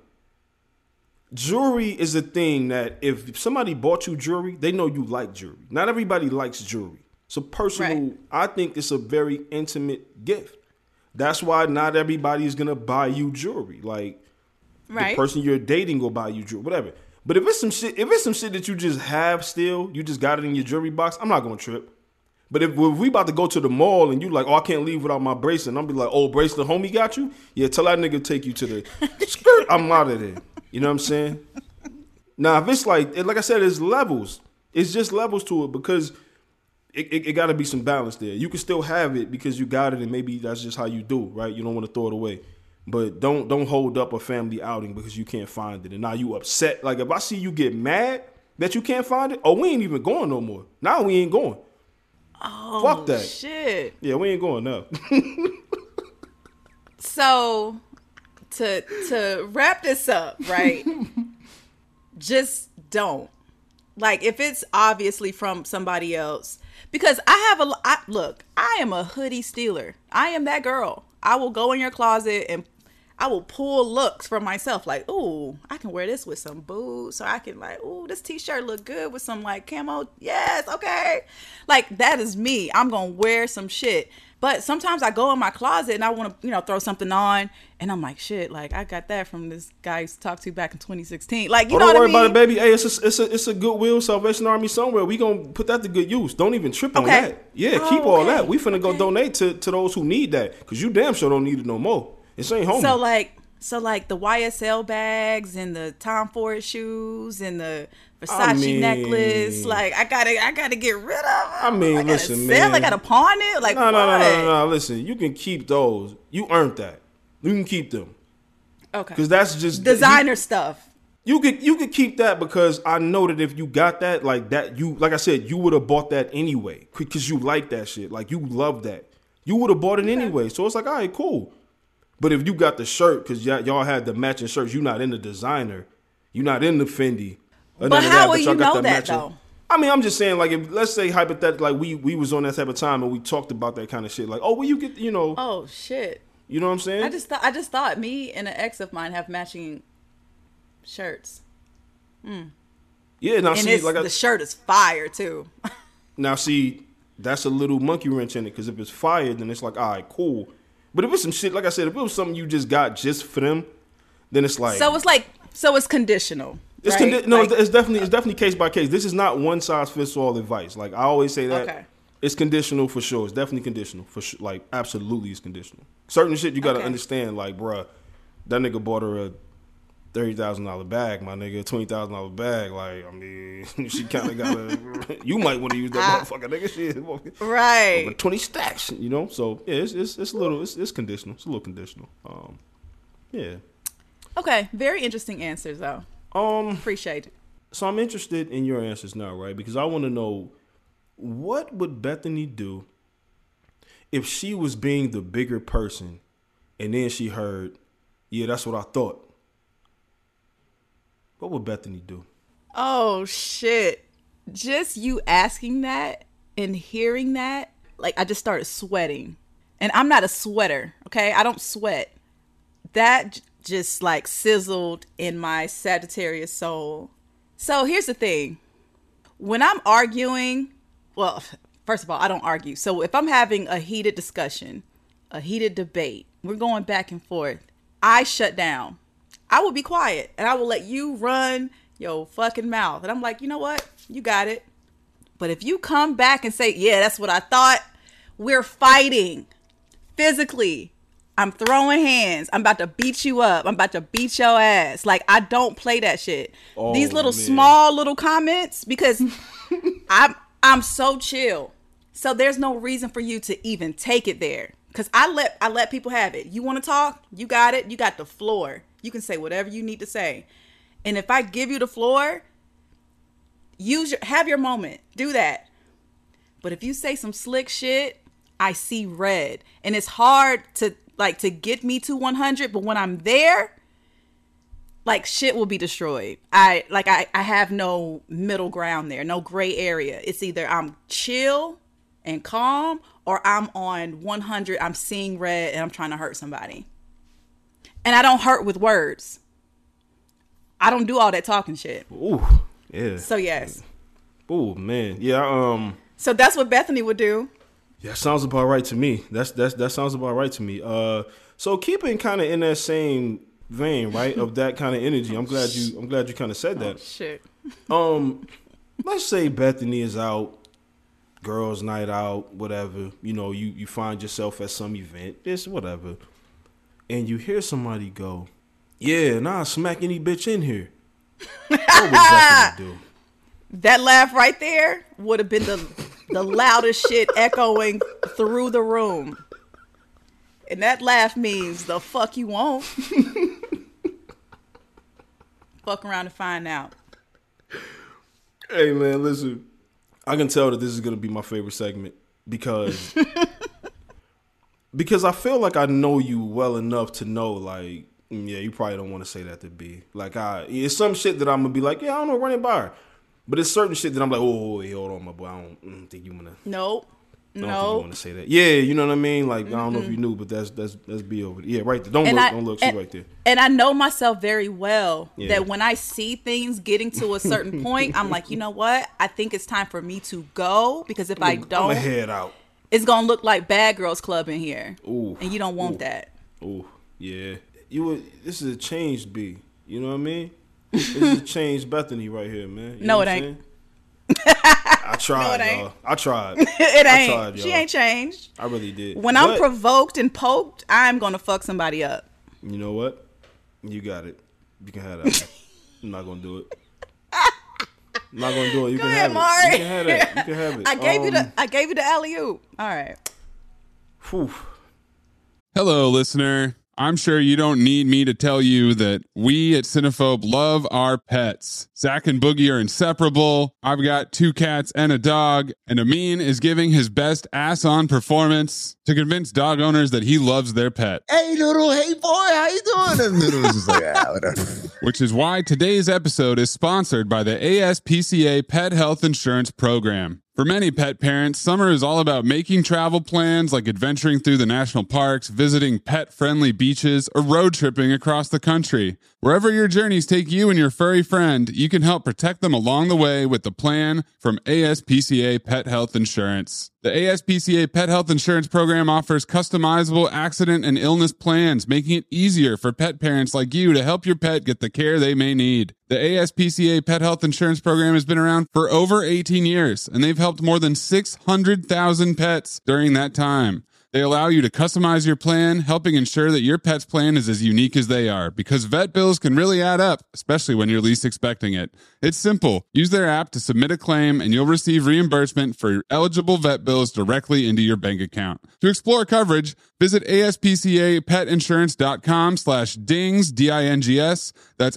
Jewelry is a thing that if somebody bought you jewelry, they know you like jewelry. Not everybody likes jewelry. So personal, right. I think it's a very intimate gift. That's why not everybody is gonna buy you jewelry. Like right. the person you're dating will buy you jewelry, whatever. But if it's some shit, if it's some shit that you just have still, you just got it in your jewelry box, I'm not gonna trip. But if, if we about to go to the mall and you like, oh, I can't leave without my bracelet, and I'm be like, oh, bracelet, homie got you? Yeah, tell that nigga take you to the skirt. I'm out of there. You know what I'm saying? Now, if it's like, like I said, there's levels. It's just levels to it because it, it, it got to be some balance there. You can still have it because you got it and maybe that's just how you do, right? You don't want to throw it away. But don't don't hold up a family outing because you can't find it. And now you upset. Like if I see you get mad that you can't find it, oh, we ain't even going no more. Now we ain't going. Oh, fuck that. Shit. Yeah, we ain't going now. So to to wrap this up, right? Just don't. Like if it's obviously from somebody else, because I have a I, look, I am a hoodie stealer. I am that girl. I will go in your closet and I will pull looks for myself. Like, ooh, I can wear this with some boots, or I can like, ooh, this t-shirt look good with some like camo. Yes, okay. Like that is me. I'm gonna wear some shit. But sometimes I go in my closet and I want to, you know, throw something on, and I'm like, shit, like I got that from this guy I used to talk to back in twenty sixteen. Like, you oh, know what I mean? Don't worry about it, baby. Hey, it's a, it's a it's a Goodwill Salvation Army somewhere. We gonna put that to good use. Don't even trip on okay. that. Yeah, oh, keep okay. all that. We finna okay. go donate to, to those who need that, because you damn sure don't need it no more. It ain't home. So like, so like the Y S L bags and the Tom Ford shoes and the Versace I mean, necklace, like I gotta, I gotta get rid of them. I mean, I listen, sell, man. I gotta pawn it. Like, no, what? no, no, no, no, no. Listen, you can keep those. You earned that. You can keep them. Okay. Because that's just designer you, stuff. You could, you could keep that because I know that if you got that, like that, you, like I said, you would have bought that anyway because you like that shit. Like you love that. You would have bought it okay. anyway. So it's like, all right, cool. But if you got the shirt because y- y'all had the matching shirts, you're not in the designer, you're not in the Fendi. But how will you know that though? I mean, I'm just saying, like, if let's say hypothetically, like we we was on that type of time and we talked about that kind of shit, like, oh, well, you get, you know, oh shit, you know what I'm saying? I just thought, I just thought me and an ex of mine have matching shirts. Mm. Yeah, now and see, like the I, shirt is fire too. Now see, that's a little monkey wrench in it because if it's fire, then it's like, all right, cool. But if it's some shit, like I said, if it was something you just got just for them, then it's like, so it's like, so it's conditional. It's right? condi- no, like, it's definitely it's definitely case by case. This is not one size fits all advice. Like I always say that okay. It's conditional for sure. It's definitely conditional for sure. Like absolutely, it's conditional. Certain shit you got to okay. understand. Like, bruh, that nigga bought her a thirty thousand dollar bag, my nigga, twenty thousand dollar bag. Like, I mean, she kind of got a. You might want to use that motherfucker, nigga. Shit, right? Over twenty stacks, you know. So yeah, it's it's, it's a little, it's, it's conditional. It's a little conditional. Um, yeah. Okay, very interesting answers though. Um, appreciate it. So I'm interested in your answers now, right? Because I want to know, what would Bethany do if she was being the bigger person, and then she heard, "Yeah, that's what I thought." What would Bethany do? Oh, shit. Just you asking that and hearing that, like, I just started sweating. And I'm not a sweater, okay? I don't sweat. That j- just, like, sizzled in my Sagittarius soul. So here's the thing. When I'm arguing, well, first of all, I don't argue. So if I'm having a heated discussion, a heated debate, we're going back and forth, I shut down. I will be quiet and I will let you run your fucking mouth. And I'm like, you know what? You got it. But if you come back and say, yeah, that's what I thought, we're fighting physically. I'm throwing hands. I'm about to beat you up. I'm about to beat your ass. Like, I don't play that shit. Oh, These little man. small little comments, because I'm I'm so chill. So there's no reason for you to even take it there. Because I let I let people have it. You want to talk? You got it. You got the floor. You can say whatever you need to say. And if I give you the floor, use your, have your moment. Do that. But if you say some slick shit, I see red. And it's hard to like to get me to one hundred, but when I'm there, like shit will be destroyed. I like I, I have no middle ground there, no gray area. It's either I'm chill and calm or I'm on one hundred, I'm seeing red and I'm trying to hurt somebody. And I don't hurt with words. I don't do all that talking shit. Ooh, yeah. So yes. Ooh, man. Yeah, um So that's what Bethany would do. Yeah, sounds about right to me. That's that's that sounds about right to me. Uh so keeping kind of in that same vein, right, of that kind of energy. I'm glad you I'm glad you kind of said that. Oh, shit. Um let's say Bethany is out, girls' night out, whatever. You know, you, you find yourself at some event, it's whatever. And you hear somebody go, yeah, nah, smack any bitch in here. What would Bethany do? That laugh right there would have been the the loudest shit echoing through the room. And that laugh means the fuck you won't. Fuck around and find out. Hey, man, listen. I can tell that this is going to be my favorite segment because because I feel like I know you well enough to know, like, yeah, you probably don't want to say that to B. Like, I, it's some shit that I'm going to be like, yeah, I don't know, run it by her. But it's certain shit that I'm like, oh, wait, hold on, my boy. I don't, I don't think you want to. Nope. I don't nope. think you want to say that. Yeah, you know what I mean? Like, mm-hmm. I don't know if you knew, but that's that's that's B over there. Yeah, right there. Don't and look, I, don't look. And, she right there. And I know myself very well yeah. that when I see things getting to a certain point, I'm like, you know what? I think it's time for me to go because if I don't, I'm head out. It's gonna look like Bad Girls Club in here. Ooh, and you don't want ooh, that. Ooh, yeah. You would. This is a changed B. You know what I mean? This is a changed Bethany right here, man. You no, know it what ain't. I tried, no, it y'all. I tried. it ain't. I tried, she ain't changed. I really did. When but, I'm provoked and poked, I'm gonna fuck somebody up. You know what? You got it. You can have that. I'm not gonna do it. I'm not gonna do it. You Go can ahead, have Mari. it. You can have it. You can have it. I gave um, you the. I gave you the alley oop. All right. Whew. Hello, listener. I'm sure you don't need me to tell you that we at Cinephobe love our pets. Zach and Boogie are inseparable. I've got two cats and a dog, and Amin is giving his best ass-on performance to convince dog owners that he loves their pet. Hey, Noodle. Hey, boy. How you doing? And Noodle's just like, ah, whatever. Which is why today's episode is sponsored by the A S P C A Pet Health Insurance Program. For many pet parents, summer is all about making travel plans like adventuring through the national parks, visiting pet-friendly beaches, or road tripping across the country. Wherever your journeys take you and your furry friend, you can help protect them along the way with the plan from A S P C A Pet Health Insurance. The A S P C A Pet Health Insurance Program offers customizable accident and illness plans, making it easier for pet parents like you to help your pet get the care they may need. The A S P C A Pet Health Insurance Program has been around for over eighteen years, and they've helped more than six hundred thousand pets during that time. They allow you to customize your plan, helping ensure that your pet's plan is as unique as they are, because vet bills can really add up, especially when you're least expecting it. It's simple. Use their app to submit a claim, and you'll receive reimbursement for eligible vet bills directly into your bank account. To explore coverage, visit aspcapetinsurance.com slash dings, D I N G S. That's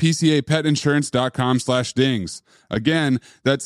aspcapetinsurance.com slash dings. Again, that's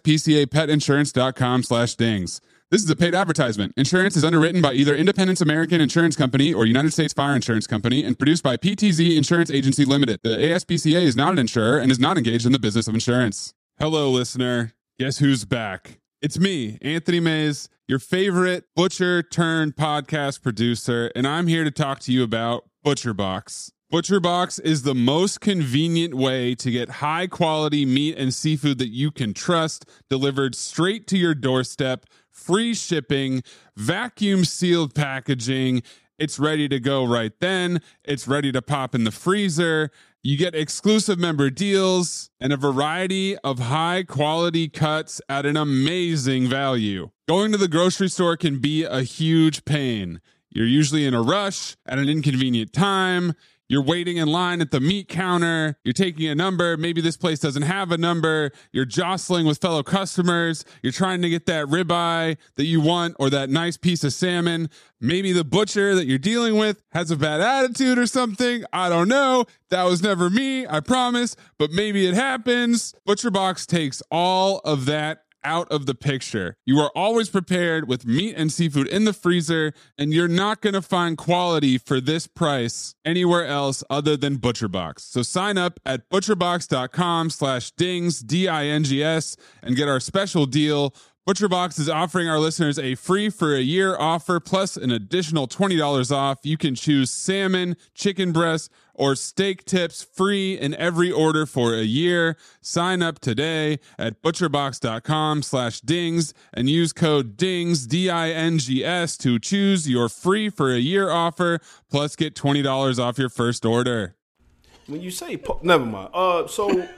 aspcapetinsurance.com slash dings. This is a paid advertisement. Insurance is underwritten by either Independence American Insurance Company or United States Fire Insurance Company and produced by P T Z Insurance Agency Limited. The A S P C A is not an insurer and is not engaged in the business of insurance. Hello, listener. Guess who's back? It's me, Anthony Mays, your favorite butcher turned podcast producer, and I'm here to talk to you about ButcherBox. ButcherBox is the most convenient way to get high quality meat and seafood that you can trust delivered straight to your doorstep. Free shipping, vacuum sealed packaging. It's ready to go right then. It's ready to pop in the freezer. You get exclusive member deals and a variety of high quality cuts at an amazing value. Going to the grocery store can be a huge pain. You're usually in a rush at an inconvenient time. You're waiting in line at the meat counter. You're taking a number. Maybe this place doesn't have a number. You're jostling with fellow customers. You're trying to get that ribeye that you want or that nice piece of salmon. Maybe the butcher that you're dealing with has a bad attitude or something. I don't know. That was never me, I promise. But maybe it happens. ButcherBox takes all of that out of the picture. You are always prepared with meat and seafood in the freezer, and you're not going to find quality for this price anywhere else other than ButcherBox. So sign up at butcherbox.com slash dings, D I N G S, and get our special deal. ButcherBox is offering our listeners a free for a year offer plus an additional twenty dollars off. You can choose salmon, chicken breast, or steak tips free in every order for a year. Sign up today at butcherbox.com slash dings and use code DINGS, D I N G S, to choose your free for a year offer plus get twenty dollars off your first order. When you say, po- never mind. Uh, so,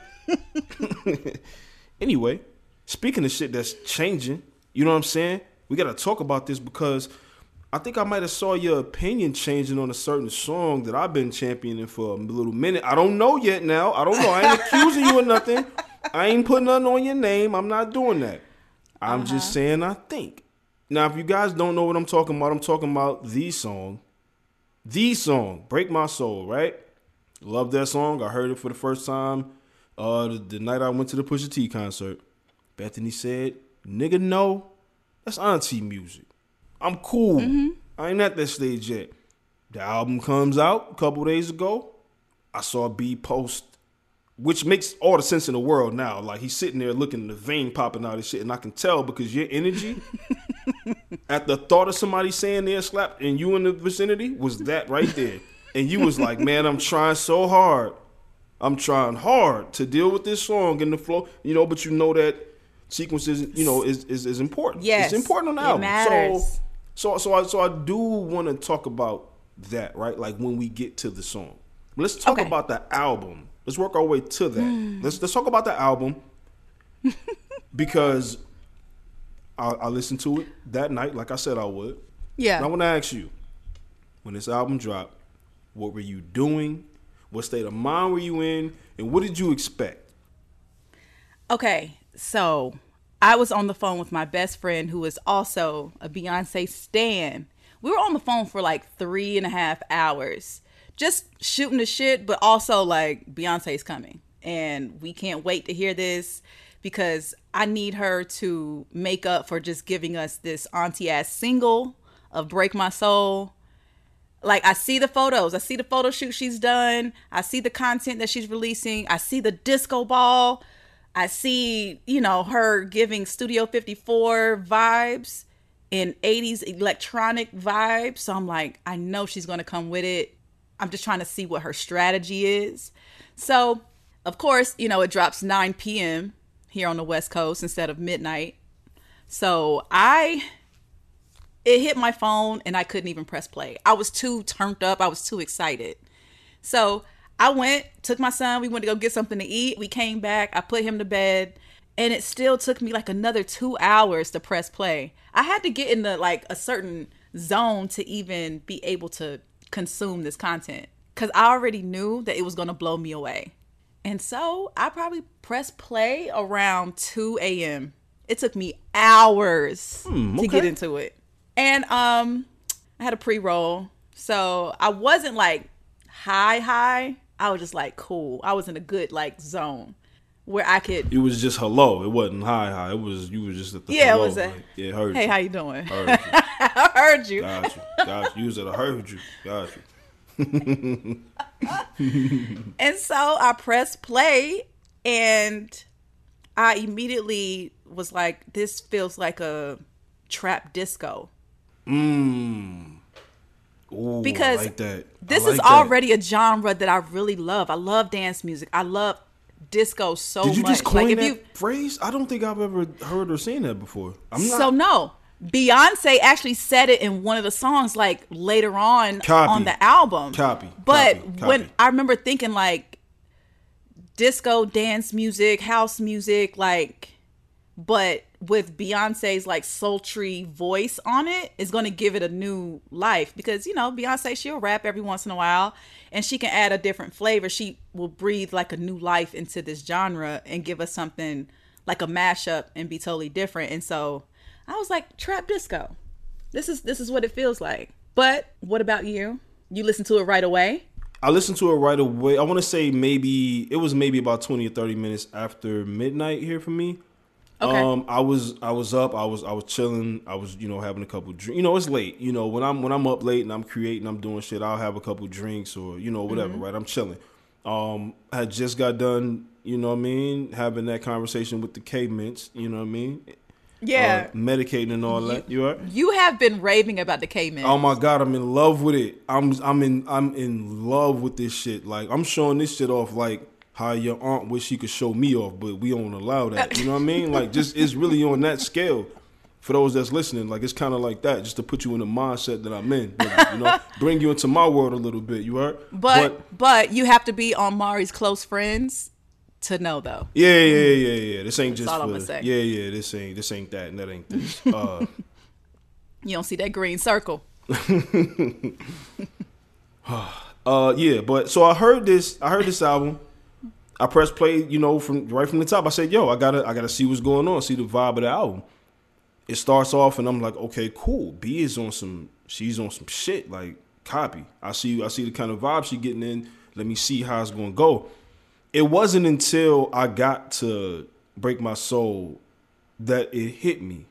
anyway, speaking of shit that's changing, you know what I'm saying? We got to talk about this because I think I might have saw your opinion changing on a certain song that I've been championing for a little minute. I don't know yet now. I don't know. I ain't accusing you of nothing. I ain't putting nothing on your name. I'm not doing that. I'm uh-huh. just saying I think. Now, if you guys don't know what I'm talking about, I'm talking about the song. The song, Break My Soul, right? Love that song. I heard it for the first time uh, the, the night I went to the Pusha T concert. Bethany said, nigga, no, that's auntie music. I'm cool. Mm-hmm. I ain't at that stage yet. The album comes out a couple days ago. I saw B post, which makes all the sense in the world now. Like, he's sitting there looking at the vein popping out of shit, and I can tell because your energy at the thought of somebody saying they're slapped and you in the vicinity was that right there. And you was like, man, I'm trying so hard. I'm trying hard to deal with this song and the flow, you know, but you know that sequences, you know, is, is, is important. Yes. It's important on the it album. Matters. So, so, so I, so I do want to talk about that, right? Like when we get to the song. Let's talk okay. about the album. Let's work our way to that. Mm. Let's let's talk about the album because I, I listened to it that night, like I said I would. Yeah. And I want to ask you, when this album dropped, what were you doing? What state of mind were you in? And what did you expect? Okay, so I was on the phone with my best friend who is also a Beyonce stan. We were on the phone for like three and a half hours. Just shooting the shit, but also like Beyonce's coming. And we can't wait to hear this because I need her to make up for just giving us this auntie-ass single of Break My Soul. Like, I see the photos. I see the photo shoot she's done. I see the content that she's releasing. I see the disco ball. I see, you know, her giving Studio fifty-four vibes and eighties electronic vibes. So I'm like, I know she's going to come with it. I'm just trying to see what her strategy is. So, of course, you know, it drops nine p.m. here on the West Coast instead of midnight. So I... It hit my phone and I couldn't even press play. I was too turned up. I was too excited. So I went, took my son. We went to go get something to eat. We came back. I put him to bed. And it still took me like another two hours to press play. I had to get in the like a certain zone to even be able to consume this content. Because I already knew that it was going to blow me away. And so I probably pressed play around two a.m. It took me hours Hmm, to okay. get into it. And um, I had a pre-roll. So I wasn't like high, high. I was just like cool. I was in a good like zone where I could. It was just hello. It wasn't hi hi. It was you was just at the Yeah, hello. it was a, like, yeah, heard hey, you. how you doing? Heard you. I heard you. Got you. Got you. You was at a heard you. Got you. And so I pressed play and I immediately was like, this feels like a trap disco. Mmm. Ooh, Because I like that. I this like is that. already a genre that I really love. I love dance music. I love disco so much. Did you just coin like if that you phrase? I don't think I've ever heard or seen that before. I'm not. So no. Beyonce actually said it in one of the songs like later on Copy. on the album. Copy. But Copy. when Copy. I remember thinking like disco dance music, house music, like, but with Beyonce's like sultry voice on it is going to give it a new life because, you know, Beyonce, she'll rap every once in a while and she can add a different flavor. She will breathe like a new life into this genre and give us something like a mashup and be totally different. And so I was like, trap disco. This is this is what it feels like. But what about you? You listened to it right away? I listened to it right away. I want to say maybe it was maybe about twenty or thirty minutes after midnight here for me. Okay. Um, I was I was up. I was I was chilling. I was you know having a couple drinks. You know it's late. You know when I'm when I'm up late and I'm creating, I'm doing shit. I'll have a couple drinks or you know whatever. Mm-hmm. Right. I'm chilling. Um, I had just got done. You know what I mean? Having that conversation with the K Mints. You know what I mean? Yeah. Uh, medicating and all that. You right? You have been raving about the K-Men. Oh my God, I'm in love with it. I'm I'm in I'm in love with this shit. Like I'm showing this shit off like how your aunt wish she could show me off, but we don't allow that. You know what I mean? Like just it's really on that scale. For those that's listening, like it's kind of like that, just to put you in the mindset that I'm in. But, you know, bring you into my world a little bit. You heard? But, but you have to be on Mari's close friends to know though. yeah, yeah, yeah, yeah. This ain't That's just all I'm for yeah, gonna say. yeah, yeah. This ain't this ain't that and that ain't this. Uh, You don't see that green circle. Uh, yeah, but so I heard this. I heard this album. I pressed play, you know, from right from the top. I said, "Yo, I gotta, I gotta see what's going on, see the vibe of the album." It starts off, and I'm like, "Okay, cool. B is on some. She's on some shit. Like, copy. I see. I see the kind of vibe she getting in. Let me see how it's gonna go." It wasn't until I got to Break My Soul that it hit me.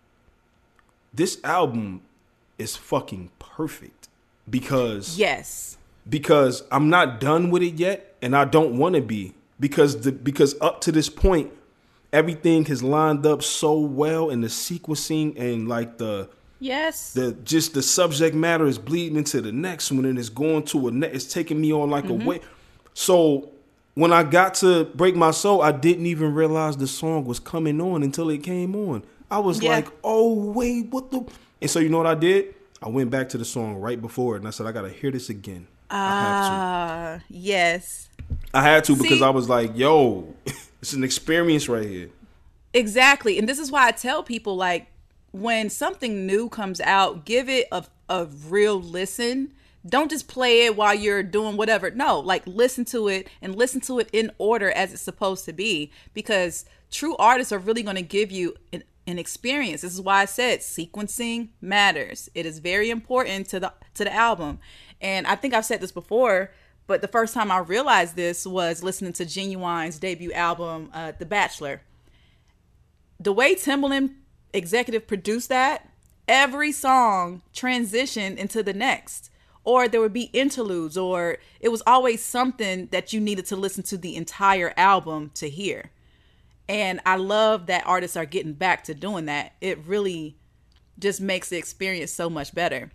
This album is fucking perfect because Yes. because I'm not done with it yet, and I don't want to be because the because up to this point, everything has lined up so well, and the sequencing and like the Yes. the just the subject matter is bleeding into the next one, and it's going to a ne- it's taking me on like Mm-hmm. a way. So when I got to Break My Soul, I didn't even realize the song was coming on until it came on. I was Yeah. like, oh wait, what the? And so you know what I did? I went back to the song right before it, and I said, I gotta hear this again. I have to. Ah, yes. I had to because See- I was like, yo, it's an experience right here. Exactly. And this is why I tell people, like, when something new comes out, give it a, a real listen. Don't just play it while you're doing whatever. No, like, listen to it and listen to it in order as it's supposed to be, because true artists are really going to give you an, an experience. This is why I said sequencing matters. It is very important to the to the album. And I think I've said this before, but the first time I realized this was listening to Genuine's debut album, uh, The Bachelor. The way Timbaland executive produced that, every song transitioned into the next, or there would be interludes, or it was always something that you needed to listen to the entire album to hear. And I love that artists are getting back to doing that. It really just makes the experience so much better.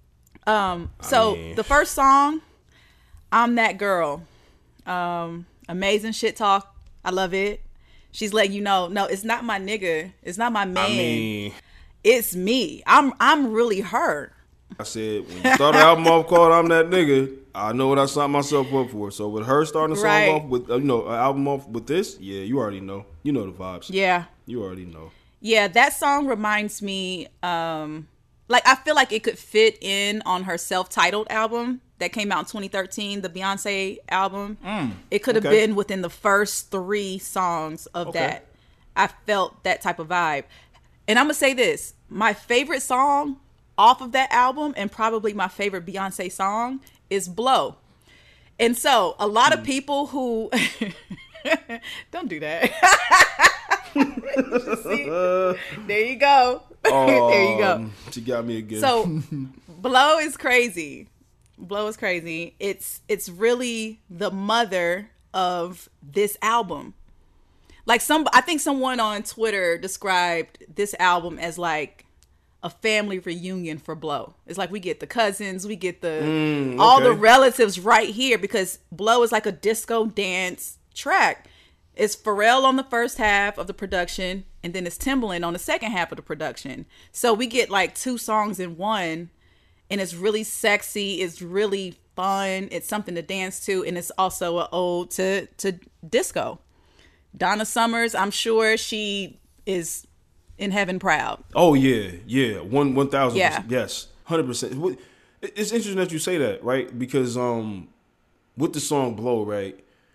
Um, so mean- the first song, I'm That Girl. Um, amazing shit talk. I love it. She's letting you know, no, it's not my nigga. It's not my man. I mean, It's me. I'm I'm really her. I said, when you start an album off called I'm That Nigga, I know what I signed myself up for. So with her starting a song Right. off with, uh, you know, an album off with this, yeah, you already know. You know the vibes. Yeah. You already know. Yeah, that song reminds me um like I feel like it could fit in on her self-titled album that came out in twenty thirteen, the Beyonce album. Mm, it could have okay. been within the first three songs of Okay. that. I felt that type of vibe. And I'm going to say this. My favorite song off of that album, and probably my favorite Beyonce song, is Blow. And so a lot of people who... Don't do that. See? There you go. Um, there you go. She got me again. So Blow is crazy. Blow is crazy. It's it's really the mother of this album. Like some I think someone on Twitter described this album as like a family reunion for Blow. It's like we get the cousins, we get the Mm, okay. all the relatives right here, because Blow is like a disco dance track. It's Pharrell on the first half of the production, and then it's Timbaland on the second half of the production. So we get like two songs in one, and it's really sexy. It's really fun. It's something to dance to, and it's also an ode to to disco. Donna Summers, I'm sure she is in heaven proud. Oh yeah, yeah, one one thousand. Yeah. Yes, hundred percent. It's interesting that you say that, right? Because um, with the song "Blow," right,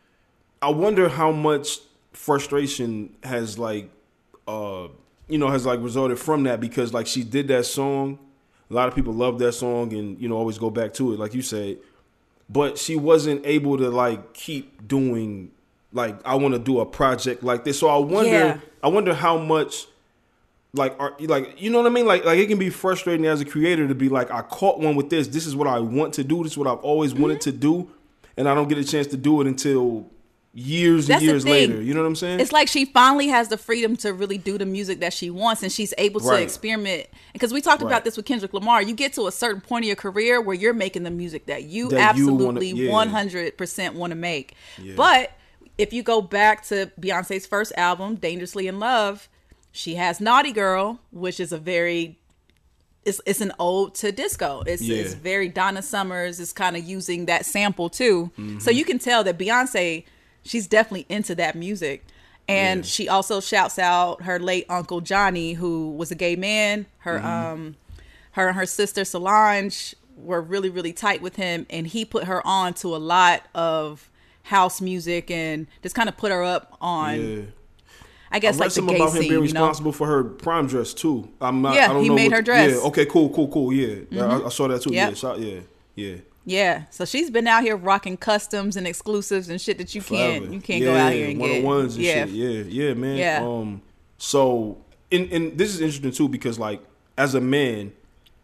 I wonder how much frustration has like, uh, you know, has like resulted from that, because like she did that song, a lot of people love that song, and you know always go back to it, like you said, but she wasn't able to like keep doing. Like, I want to do a project like this. So I wonder, Yeah. I wonder how much, like, are, like, you know what I mean? Like, like it can be frustrating as a creator to be like, I caught one with this. This is what I want to do. This is what I've always wanted to do. And I don't get a chance to do it until years That's and the years thing. later. You know what I'm saying? It's like she finally has the freedom to really do the music that she wants, and she's able to Right. experiment. Because we talked Right. about this with Kendrick Lamar. You get to a certain point of your career where you're making the music that you That you wanna- absolutely yeah. one hundred percent want to make. Yeah. But if you go back to Beyonce's first album, Dangerously in Love, she has Naughty Girl, which is a very, it's, it's an ode to disco. It's, Yeah. it's very Donna Summers. It's kind of using that sample too. Mm-hmm. So you can tell that Beyonce, she's definitely into that music. And Yeah. she also shouts out her late uncle Johnny, who was a gay man. Her Mm-hmm. um her and her sister Solange were really, really tight with him, and he put her on to a lot of house music and just kind of put her up on yeah. I guess I read like the something gay about him scene, being you know? responsible for her prom dress too. I'm not, Yeah, I don't he know made what- her dress. Yeah. Okay. Cool. Cool. Cool. Yeah. I, I saw that too. Yep. Yeah. Shot, yeah. Yeah. Yeah, so she's been out here rocking customs and exclusives and shit that you can't Forever. you can't yeah, go out here and one get. on ones and yeah. shit. Yeah, yeah, man. Yeah. Um. So, and and this is interesting too, because like as a man,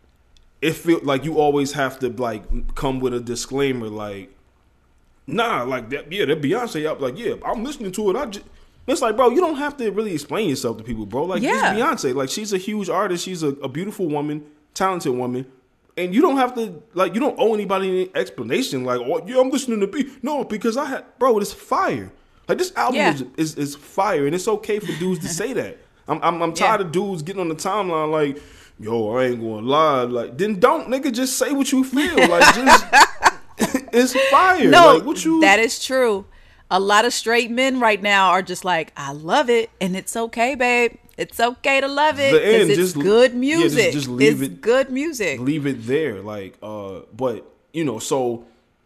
it feel like you always have to like come with a disclaimer, like, nah, like that. Yeah, that Beyonce up. Like, yeah, I'm listening to it. I just. It's like, bro, you don't have to really explain yourself to people, bro. Like, Yeah. this Beyonce. Like, she's a huge artist. She's a, a beautiful woman, talented woman. And you don't have to, like, you don't owe anybody any explanation. Like, oh, yeah, I'm listening to B. No, because I had, bro, it's fire. Like, this album Yeah. is, is is fire. And it's okay for dudes to say that. I'm I'm, I'm tired Yeah. of dudes getting on the timeline like, yo, I ain't going to lie. Like, then don't, nigga, just say what you feel. Like, just, it's fire. No, like, what you, that is true. A lot of straight men right now are just like, I love it, and it's okay, babe. It's okay to love it The because end, it's just- good yeah, just- music. just leave it's it- good music. leave it there. Like, uh, but you know, so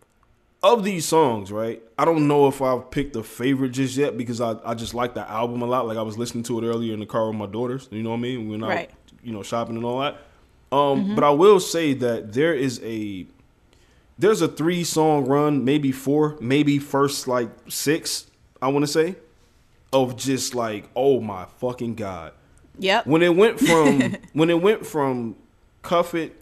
of these songs, right? I don't know if I've picked a favorite just yet, because I, I just like the album a lot. Like, I was listening to it earlier in the car with my daughters. You know what I mean? We're not, Right. you know, shopping and all that. Um, but I will say that there is a there's a three song run, maybe four, maybe first like six, I want to say, of just like, oh my fucking God. Yep. When it went from when it went from Cuff It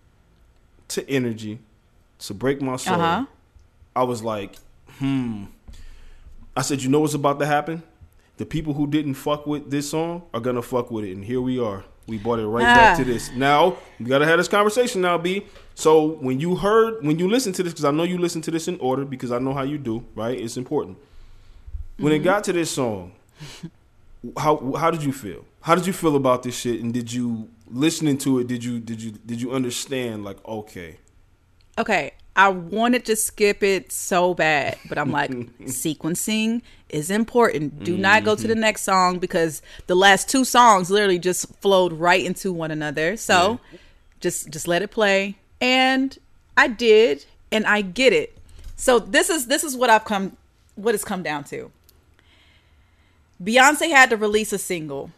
to Energy to Break My Soul, Uh-huh. I was like, hmm. I said, you know what's about to happen? The people who didn't fuck with this song are gonna fuck with it, and here we are. We brought it right back Ah. to this. Now we gotta have this conversation now, B. So when you heard, when you listen to this, because I know you listen to this in order, because I know how you do, right? It's important. When Mm-hmm. it got to this song, how how did you feel? How did you feel about this shit? And did you listening to it? Did you did you did you understand? Like, okay, Okay, I wanted to skip it so bad, but I'm like, sequencing is important. Do not go to the next song, because the last two songs literally just flowed right into one another. So Just just let it play. And I did, and I get it. So this is this is what I've come what it's come down to. Beyonce had to release a single.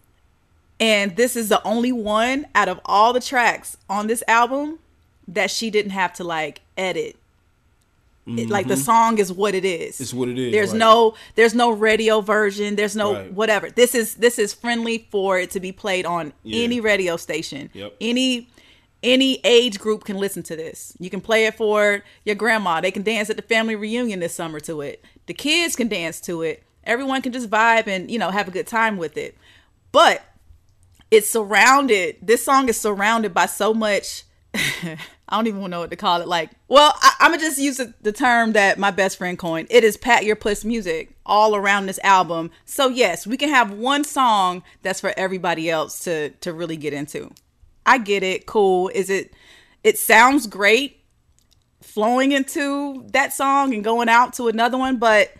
And this is the only one out of all the tracks on this album that she didn't have to like edit. Mm-hmm. It, like the song is what it is. It's what it is. There's right. no there's no radio version. There's no right. whatever. This is this is friendly for it to be played on yeah. any radio station. Yep. Any any age group can listen to this. You can play it for your grandma. They can dance at the family reunion this summer to it. The kids can dance to it. Everyone can just vibe and, you know, have a good time with it. But it's surrounded, this song is surrounded by so much, I don't even know what to call it. Like, well, I, I'm going to just use the, the term that my best friend coined. It is Pat Your Puss music all around this album. So yes, we can have one song that's for everybody else to, to really get into. I get it. Cool. Is it, it sounds great flowing into that song and going out to another one, but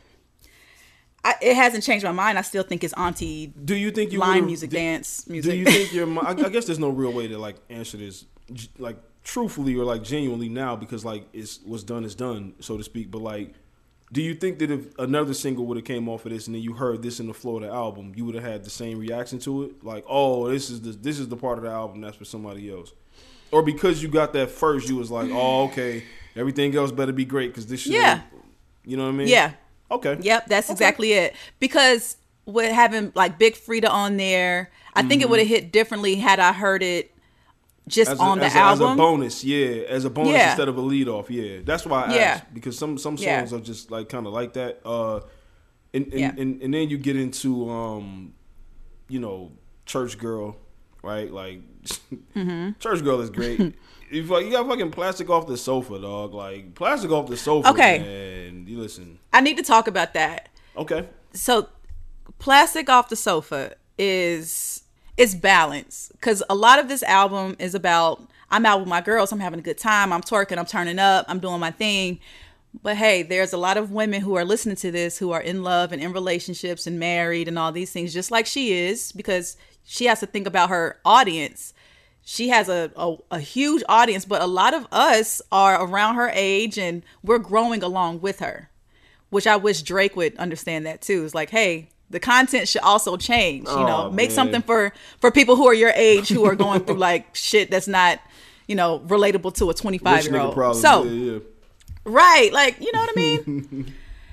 I, it hasn't changed my mind. I still think it's auntie. Do you think you line music, do, dance music? Do you think your? I, I guess there's no real way to like answer this, like truthfully or like genuinely now, because like it's what's done is done, so to speak. But like, do you think that if another single would have came off of this and then you heard this in the flow of the album, you would have had the same reaction to it? Like, oh, this is the this is the part of the album that's for somebody else, or because you got that first, you was like, oh, okay, everything else better be great because this shit. Yeah. You know what I mean? Yeah. Okay. Yep, that's okay. exactly it. Because with having like Big Frida on there, I think mm-hmm. it would have hit differently had I heard it just as on a, the as album. A, as a bonus, yeah. As a bonus yeah. instead of a lead off, yeah. That's why I yeah. asked. Because some, some songs yeah. are just like kind of like that. Uh, and, and, yeah. and, and then you get into, um, you know, Church Girl, right? Like, mm-hmm. Church Girl is great. You got fucking Plastic Off the Sofa, dog. Like, Plastic Off the Sofa, okay. man. You listen. I need to talk about that. Okay. So, Plastic Off the Sofa is is balance, because a lot of this album is about I'm out with my girls, I'm having a good time, I'm twerking, I'm turning up, I'm doing my thing. But hey, there's a lot of women who are listening to this who are in love and in relationships and married and all these things, just like she is, because she has to think about her audience. She has a, a, a huge audience, but a lot of us are around her age and we're growing along with her, which I wish Drake would understand that too. It's like, hey, the content should also change, you know, oh, make man. something for, for people who are your age, who are going through like shit that's not, you know, relatable to a twenty-five year old. So, yeah, yeah. right. Like, you know what I mean?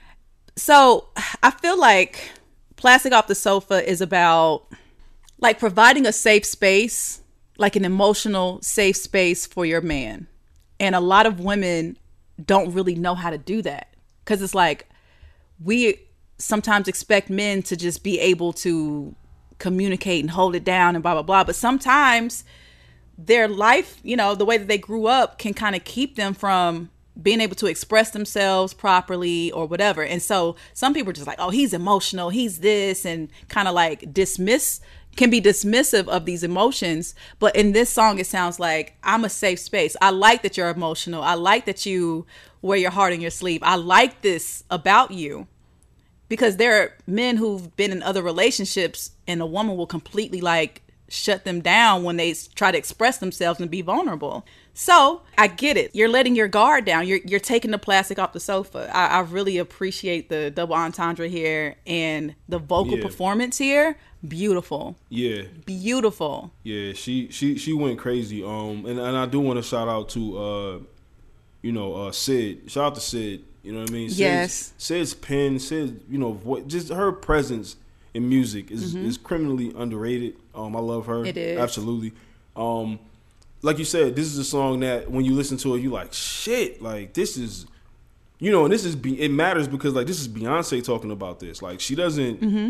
So I feel like Plastic Off the Sofa is about like providing a safe space, like an emotional safe space for your man. And a lot of women don't really know how to do that, because it's like we sometimes expect men to just be able to communicate and hold it down and blah, blah, blah. But sometimes their life, you know, the way that they grew up can kind of keep them from being able to express themselves properly or whatever. And so some people are just like, oh, he's emotional, he's this, and kind of like dismiss can be dismissive of these emotions. But in this song, it sounds like I'm a safe space. I like that you're emotional. I like that you wear your heart on your sleeve. I like this about you. Because there are men who've been in other relationships and a woman will completely like shut them down when they try to express themselves and be vulnerable. So I get it. You're letting your guard down. You're you're taking the plastic off the sofa. I, I really appreciate the double entendre here, and the vocal yeah. performance here. Beautiful. Yeah. Beautiful. Yeah. She she she went crazy. Um, and, and I do want to shout out to uh, you know, uh, Sid. Shout out to Sid. You know what I mean? Sid's, yes. Sid's pen, Sid, you know, voice, just her presence in music is, mm-hmm. is criminally underrated. Um, I love her. It is. Absolutely. Um, like you said, this is a song that when you listen to it, you like, shit, like this is, you know, and this is, be, it matters because like this is Beyonce talking about this. Like she doesn't, mm-hmm.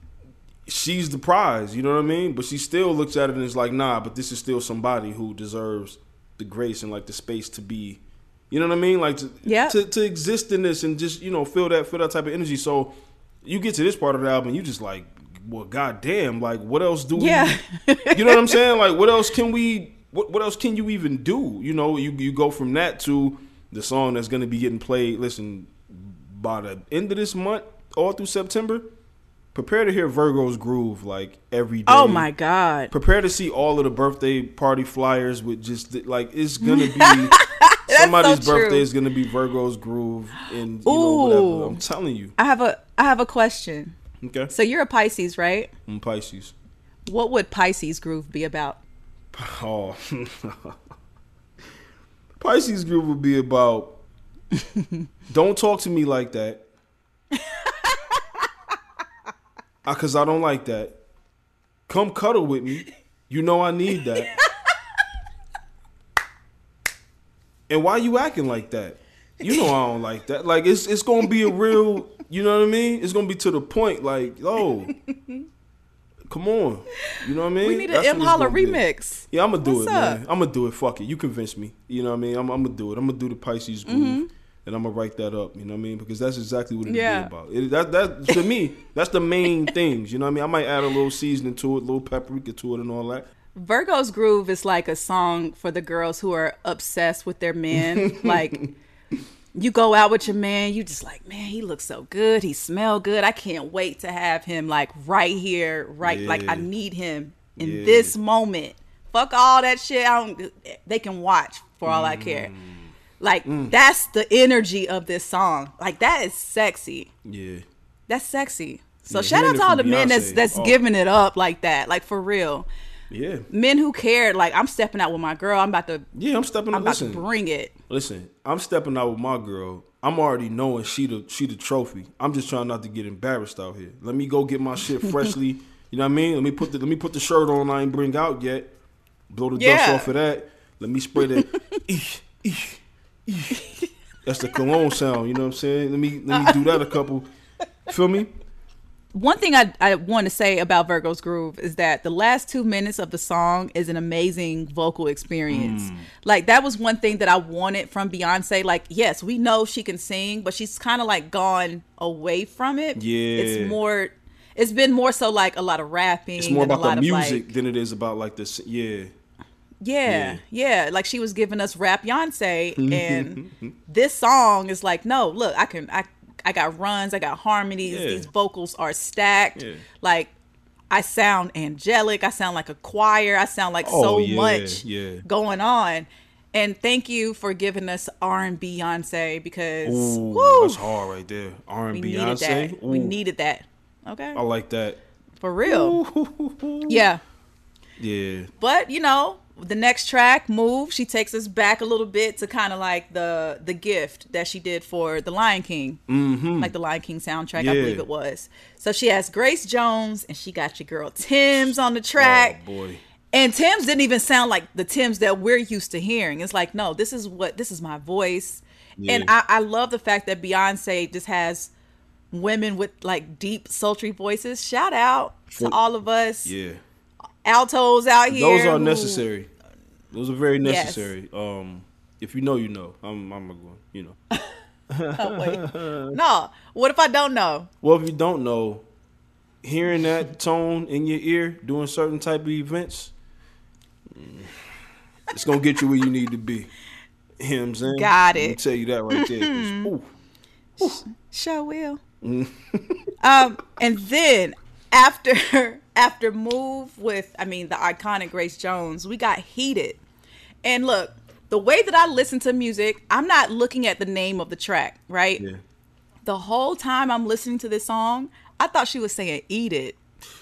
she's the prize, you know what I mean? But she still looks at it and is like, nah, but this is still somebody who deserves the grace and like the space to be, you know what I mean? Like to, yeah. to to exist in this and just, you know, feel that feel that type of energy. So you get to this part of the album, you just like, well, goddamn, like what else do we? Yeah. You know what I'm saying? Like what else can we? What what else can you even do? You know, you you go from that to the song that's going to be getting played. Listen, by the end of this month, all through September, prepare to hear Virgo's Groove like every day. Oh my God. Prepare to see all of the birthday party flyers with just like it's gonna be somebody's so birthday true. is gonna be Virgo's Groove and you Ooh. know whatever. I'm telling you. I have a I have a question. Okay. So you're a Pisces, right? I'm Pisces. What would Pisces Groove be about? Oh. Pisces Groove would be about don't talk to me like that. Because I don't like that. Come cuddle with me. You know I need that. And why you acting like that? You know I don't like that. Like, it's it's going to be a real, you know what I mean? It's going to be to the point, like, oh, come on. You know what I mean? We need an That's M what it's Holla gonna be. remix. Yeah, I'm going to do What's it, up? man. I'm going to do it. Fuck it. You convinced me. You know what I mean? I'm, I'm going to do it. I'm going to do the Pisces Groove. Mm-hmm. And I'm gonna write that up, you know what I mean? Because that's exactly what it Yeah. be about. It, that that to me, that's the main things, you know what I mean? I might add a little seasoning to it, a little paprika to it, and all that. Virgo's Groove is like a song for the girls who are obsessed with their men. Like, you go out with your man, you just like, man, he looks so good. He smell good. I can't wait to have him like right here, right. Yeah. Like I need him in Yeah. this moment. Fuck all that shit. I don't. They can watch for all I care. Like Mm. that's the energy of this song. Like that is sexy. Yeah, That's sexy. So Yeah, shout hearing out it to all the from men that's Beyonce. that's Oh. giving it up like that. Like for real. yeah, Men who cared, like I'm stepping out with my girl. I'm about to yeah. I'm stepping. I'm about listen, to bring it. listen. I'm stepping out with my girl. I'm already knowing she the she the trophy. I'm just trying not to get embarrassed out here. Let me go get my shit freshly. You know what I mean? Let me put the let me put the shirt on I ain't bring out yet. Blow the dust Yeah. off of that. Let me spray that. Eesh, eesh, eesh. That's the cologne sound. You know what I'm saying? Let me let me do that a couple. Feel me? One thing I, I want to say about Virgo's Groove is that the last two minutes of the song is an amazing vocal experience. Mm. Like that was one thing that I wanted from Beyonce. Like, yes, we know she can sing, but she's kind of like gone away from it. Yeah. It's more, it's been more so like a lot of rapping. It's more and a about lot the of, music like, than it is about like this. Yeah. Yeah, yeah, like she was giving us rap Beyonce, and this song is like, no, look, I can, I, I got runs, I got harmonies. Yeah. These vocals are stacked. Yeah. Like, I sound angelic. I sound like a choir. I sound like Oh, so yeah, much yeah. going on. And thank you for giving us R and B Beyonce because Ooh, woo, that's hard right there. R we and B needed Beyonce. that. We Ooh, needed that. Okay, I like that. for real. Yeah. Yeah. But you know, the next track, Move, she takes us back a little bit to kind of like the the gift that she did for the Lion King, mm-hmm. like the Lion King soundtrack, Yeah. I believe it was. So she has Grace Jones, and she got your girl Tim's on the track. Oh boy. And Tim's didn't even sound like the Tim's that we're used to hearing. It's like, no, this is what this is my voice. Yeah. And I, I love the fact that Beyonce just has women with like deep, sultry voices. Shout out to For- all of us Yeah. altos out here. Those are who- necessary. Those are very Yes. necessary. Um, if you know, you know. I'm, I'm going. You know. Oh, wait. No, what if I don't know? Well, if you don't know, hearing that tone in your ear during certain type of events, mm, it's gonna get you where you need to be. You know what I'm saying? Got Let me it. tell you that right there. 'cause, ooh, Sure will. um, and then after after Move with, I mean, the iconic Grace Jones, we got Heated. And look, the way that I listen to music, I'm not looking at the name of the track, right? yeah. The whole time I'm listening to this song, I thought she was saying "eat it."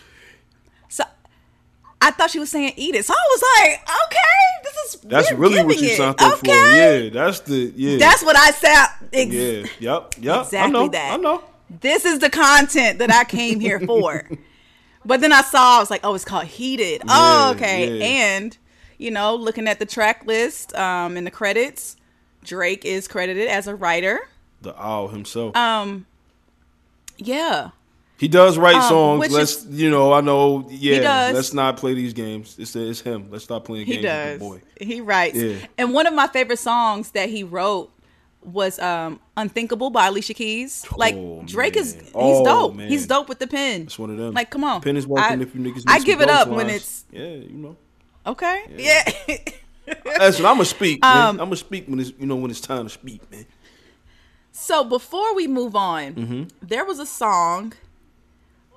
So I thought she was saying "eat it." So I was like, okay, this is That's we're really what giving you it. sound there for. Okay. Yeah, that's the yeah. That's what I sound. Ex- yeah. Yep. Yep. Exactly I know. that. I know. This is the content that I came here for. But then I saw, I was like, oh, it's called Heated. Oh, Yeah, okay. yeah. And, you know, looking at the track list um, in the credits, Drake is credited as a writer. The owl himself. Um, yeah. He does write Um, songs. which Let's, is- you know, I know. Yeah, does. let's not play these games. It's it's him. Let's stop playing He games does. with the boy. He writes. Yeah. And one of my favorite songs that he wrote was um, Unthinkable by Alicia Keys. Like, Oh, Drake is, man. he's Oh, dope. man. He's dope with the pen. It's one of them. Like, come on. Pen is working I- if you niggas. Need I some give it ghost up when lines. it's, Yeah, you know. okay. Yeah. Listen, I'm gonna speak. Man. Um, I'm gonna speak when it's you know when it's time to speak, man. So before we move on, Mm-hmm. there was a song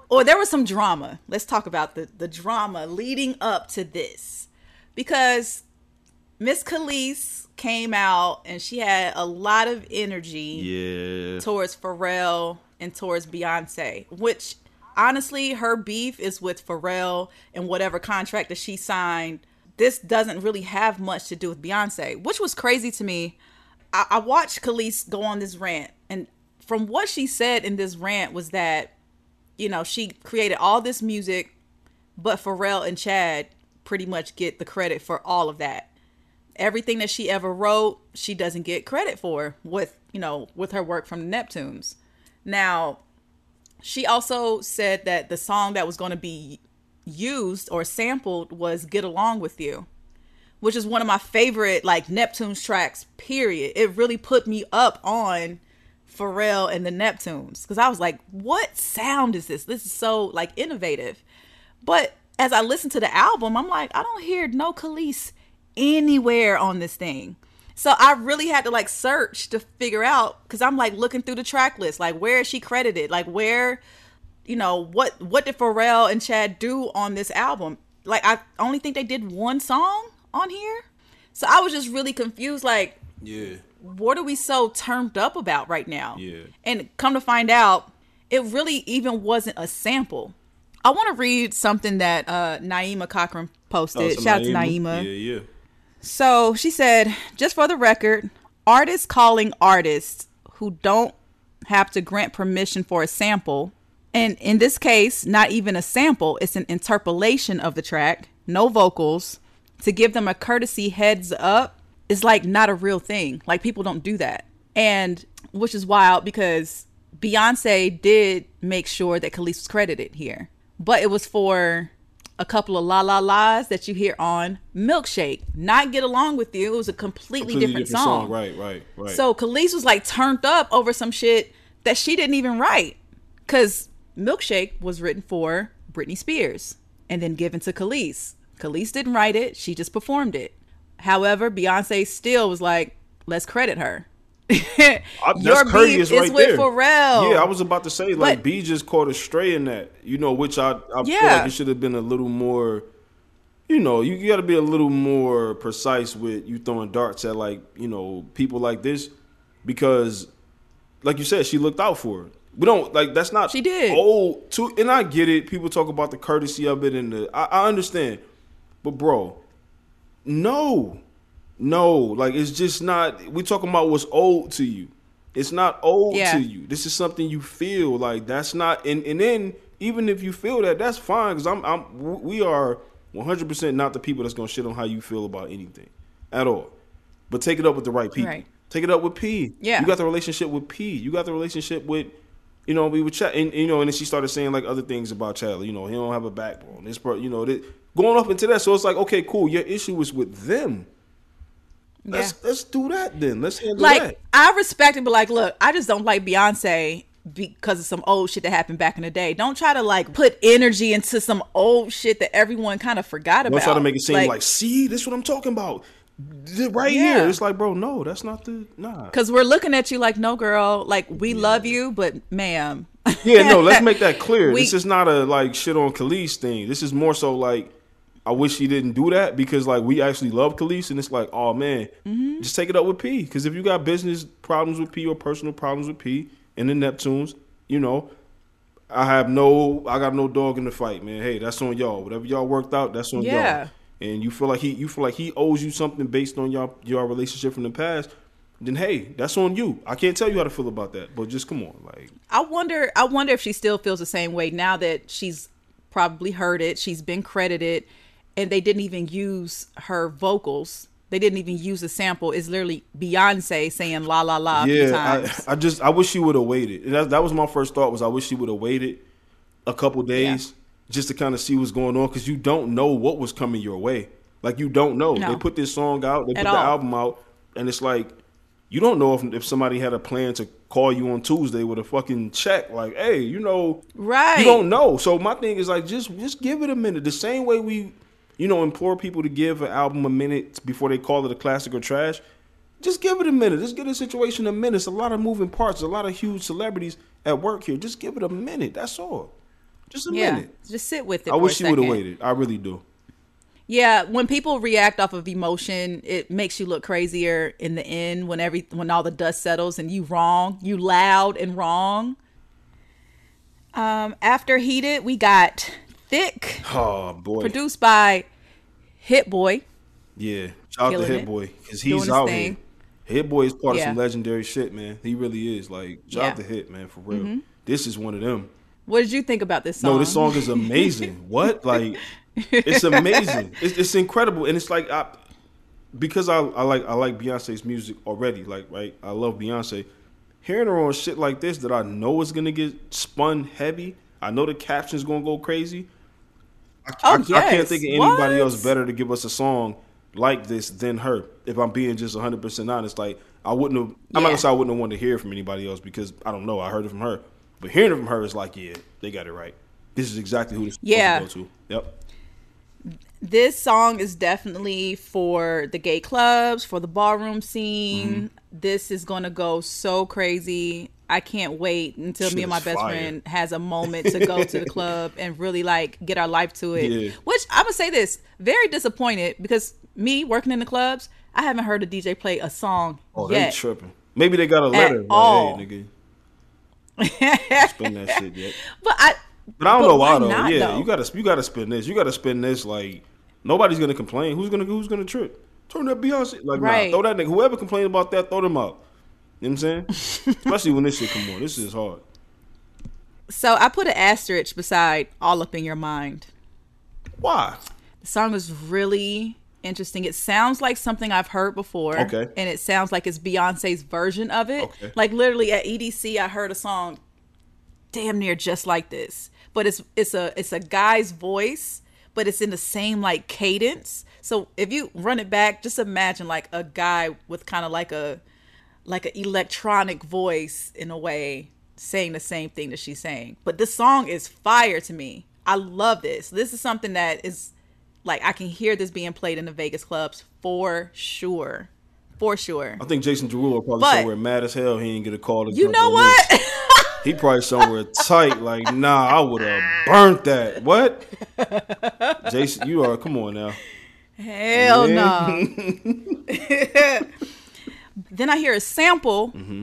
or there was some drama. Let's talk about the, the drama leading up to this. Because Miss Khalees came out and she had a lot of energy Yeah. towards Pharrell and towards Beyonce, which honestly, her beef is with Pharrell and whatever contract that she signed. This doesn't really have much to do with Beyonce, which was crazy to me. I, I watched Khalees go on this rant, and from what she said in this rant was that, you know, she created all this music, but Pharrell and Chad pretty much get the credit for all of that. Everything that she ever wrote, she doesn't get credit for with, you know, with her work from the Neptunes. Now, she also said that the song that was going to be used or sampled was Get Along With You, which is one of my favorite, like, Neptunes tracks, period. It really put me up on Pharrell and the Neptunes, because I was like, what sound is this? This is so, like, innovative. But as I listened to the album, I'm like, I don't hear no Khalees anywhere on this thing. So I really had to, like, search to figure out, because I'm, like, looking through the track list, like, where is she credited? Like, where, you know, what what did Pharrell and Chad do on this album? Like, I only think they did one song on here. So I was just really confused, like, Yeah. what are we so turned up about right now? Yeah. And come to find out, it really even wasn't a sample. I want to read something that uh, Naima Cochran posted. Oh, so Shout out to Naima? Naima. Yeah, yeah. So she said, just for the record, artists calling artists who don't have to grant permission for a sample, and in this case, not even a sample, it's an interpolation of the track, no vocals, to give them a courtesy heads up, is like not a real thing. Like, people don't do that. And which is wild, because Beyonce did make sure that Khalees was credited here, but it was for a couple of la la la's that you hear on Milkshake, not Get Along With You. It was a completely, Completely different, different song. song. Right, right, right. So Khalees was like turned up over some shit that she didn't even write, because Milkshake was written for Britney Spears and then given to Khalees. Khalees didn't write it. She just performed it. However, Beyonce still was like, let's credit her. I, that's Your courteous beef right is with there. Pharrell. Yeah, I was about to say, like, But- B just caught a stray in that, you know, which I, I feel Yeah. like it should have been a little more, you know, you, you got to be a little more precise with you throwing darts at, like, you know, people like this, because, like you said, she looked out for her. We don't, like, that's not She did. old, too, and I get it. People talk about the courtesy of it, and the, I, I understand. But, bro, no. No, like, it's just not, we talking about what's old to you. It's not old Yeah. to you. This is something you feel like. That's not, and, and then even if you feel that, that's fine, because I'm, I'm, we are one hundred percent not the people that's gonna shit on how you feel about anything at all. But take it up with the right people. Right. Take it up with P. Yeah. You got the relationship with P. You got the relationship with, you know, we would chat, and you know, and then she started saying like other things about Chad. You know, he don't have a backbone. This part, you know, this, going up into that. So it's like, okay, cool. Your issue is with them. Let's Yeah. let's do that then. Let's handle Like, that. I respect it, but like, look, I just don't like Beyonce because of some old shit that happened back in the day. Don't try to like put energy into some old shit that everyone kind of forgot about. Don't try to make it seem like, see, this is what I'm talking about. Th- Right Yeah. here. It's like, bro, no, that's not the nah. Because we're looking at you like, no, girl, like, we love you, but ma'am. Yeah, no, let's make that clear. We- This is not a like shit on Khalees thing. This is more so like, I wish he didn't do that, because like we actually love Khalees, and it's like, oh man, Mm-hmm. just take it up with P. Because if you got business problems with P or personal problems with P and the Neptunes, you know, I have no, I got no dog in the fight, man. Hey, that's on y'all. Whatever y'all worked out, that's on Yeah. y'all. And you feel like he, you feel like he owes you something based on y'all, your relationship from the past, then hey, that's on you. I can't tell you how to feel about that, but just come on, like. I wonder, I wonder if she still feels the same way now that she's probably heard it. She's been credited, and they didn't even use her vocals. They didn't even use a sample. It's literally Beyonce saying la la la a few Yeah, times. I, I just I wish she would have waited. And That, that was my first thought. Was I wish she would have waited a couple days just to kind of see what's going on, because you don't know what was coming your way. Like, you don't know. No. They put this song out, they put At the all. album out, and it's like you don't know if if somebody had a plan to call you on Tuesday with a fucking check. Like, hey, you know, Right. You don't know. So my thing is like, just just give it a minute. The same way we, you know, implore people to give an album a minute before they call it a classic or trash. Just give it a minute. Just give the situation a minute. It's a lot of moving parts. A lot of huge celebrities at work here. Just give it a minute. That's all. Just a Yeah, minute. just sit with it. I for wish a she would have second. waited. I really do. Yeah, when people react off of emotion, it makes you look crazier in the end when every when all the dust settles and you wrong, you loud and wrong. Um, after Heated, we got Thick, Oh boy. produced by Hit Boy. Yeah. Shout out to Killing Hit it. Boy. Because Doing he's his out thing. here. Hit Boy is part Yeah. of some legendary shit, man. He really is. Like, shout out to Yeah. Hit, man, for real. This is one of them. What did you think about this song? No, this song is amazing. What? Like, it's amazing. It's, it's incredible. And it's like, I, because I, I like I like Beyonce's music already, like, right? I love Beyonce. Hearing her on shit like this that I know is going to get spun heavy. I know the caption's going to go crazy. I, Oh, I, I can't yes. think of anybody What? else better to give us a song like this than her. If I'm being just one hundred percent honest, like, I wouldn't have, I'm not Yeah. going to say I wouldn't have wanted to hear it from anybody else because I don't know. I heard it from her. But hearing it from her is like, yeah, they got it right. This is exactly who this Yeah. supposed to go to. Yep. This song is definitely for the gay clubs, for the ballroom scene. Mm-hmm. This is gonna go so crazy. I can't wait until Shit me and my is best fire. friend has a moment to go to the club and really like get our life to it. Yeah. Which I'm gonna say this, very disappointed because me working in the clubs, I haven't heard a D J play a song Oh, they yet. tripping. Maybe they got a letter. Like, all. hey, nigga, spin that shit yet. But I But I don't But know why why though. not, yeah, though? you gotta you gotta spin this. You gotta spin this like nobody's gonna complain. Who's gonna who's gonna trip? Turn that Beyonce like Right. nah, throw that nigga. Whoever complained about that, throw them out. You know what I'm saying? Especially when this shit come on. This is hard. so I put an asterisk beside All Up in Your Mind. Why? The song is really interesting. It sounds like something I've heard before. Okay. And it sounds like it's Beyonce's version of it. Okay. Like literally at E D C I heard a song damn near just like this. But it's it's a it's a guy's voice, but it's in the same like cadence. So if you run it back, just imagine like a guy with kind of like a like an electronic voice in a way saying the same thing that she's saying. But this song is fire to me. I love this. This is something that is like I can hear this being played in the Vegas clubs for sure. For sure. I think Jason Derulo probably But- somewhere mad as hell. He ain't get a call. To You jump know on what? this. He probably somewhere tight. Like nah, I would have burnt that. What? Jason, you are. Come on now. Hell Yeah. no. Then I hear a sample Mm-hmm.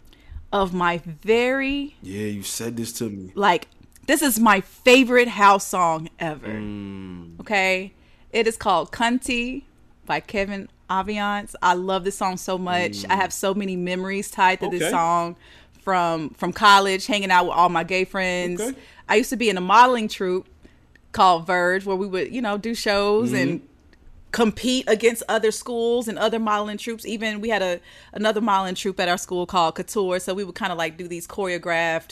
of my very Yeah, you said this to me. like this is my favorite house song ever. Mm. Okay, it is called "Cunty" by Kevin Aviance. I love this song so much. I have so many memories tied to Okay. this song from from college, hanging out with all my gay friends. Okay. I used to be in a modeling troupe called Verge, where we would you know do shows and compete against other schools and other modeling troupes. Even we had a another modeling troupe at our school called Couture, so we would kind of like do these choreographed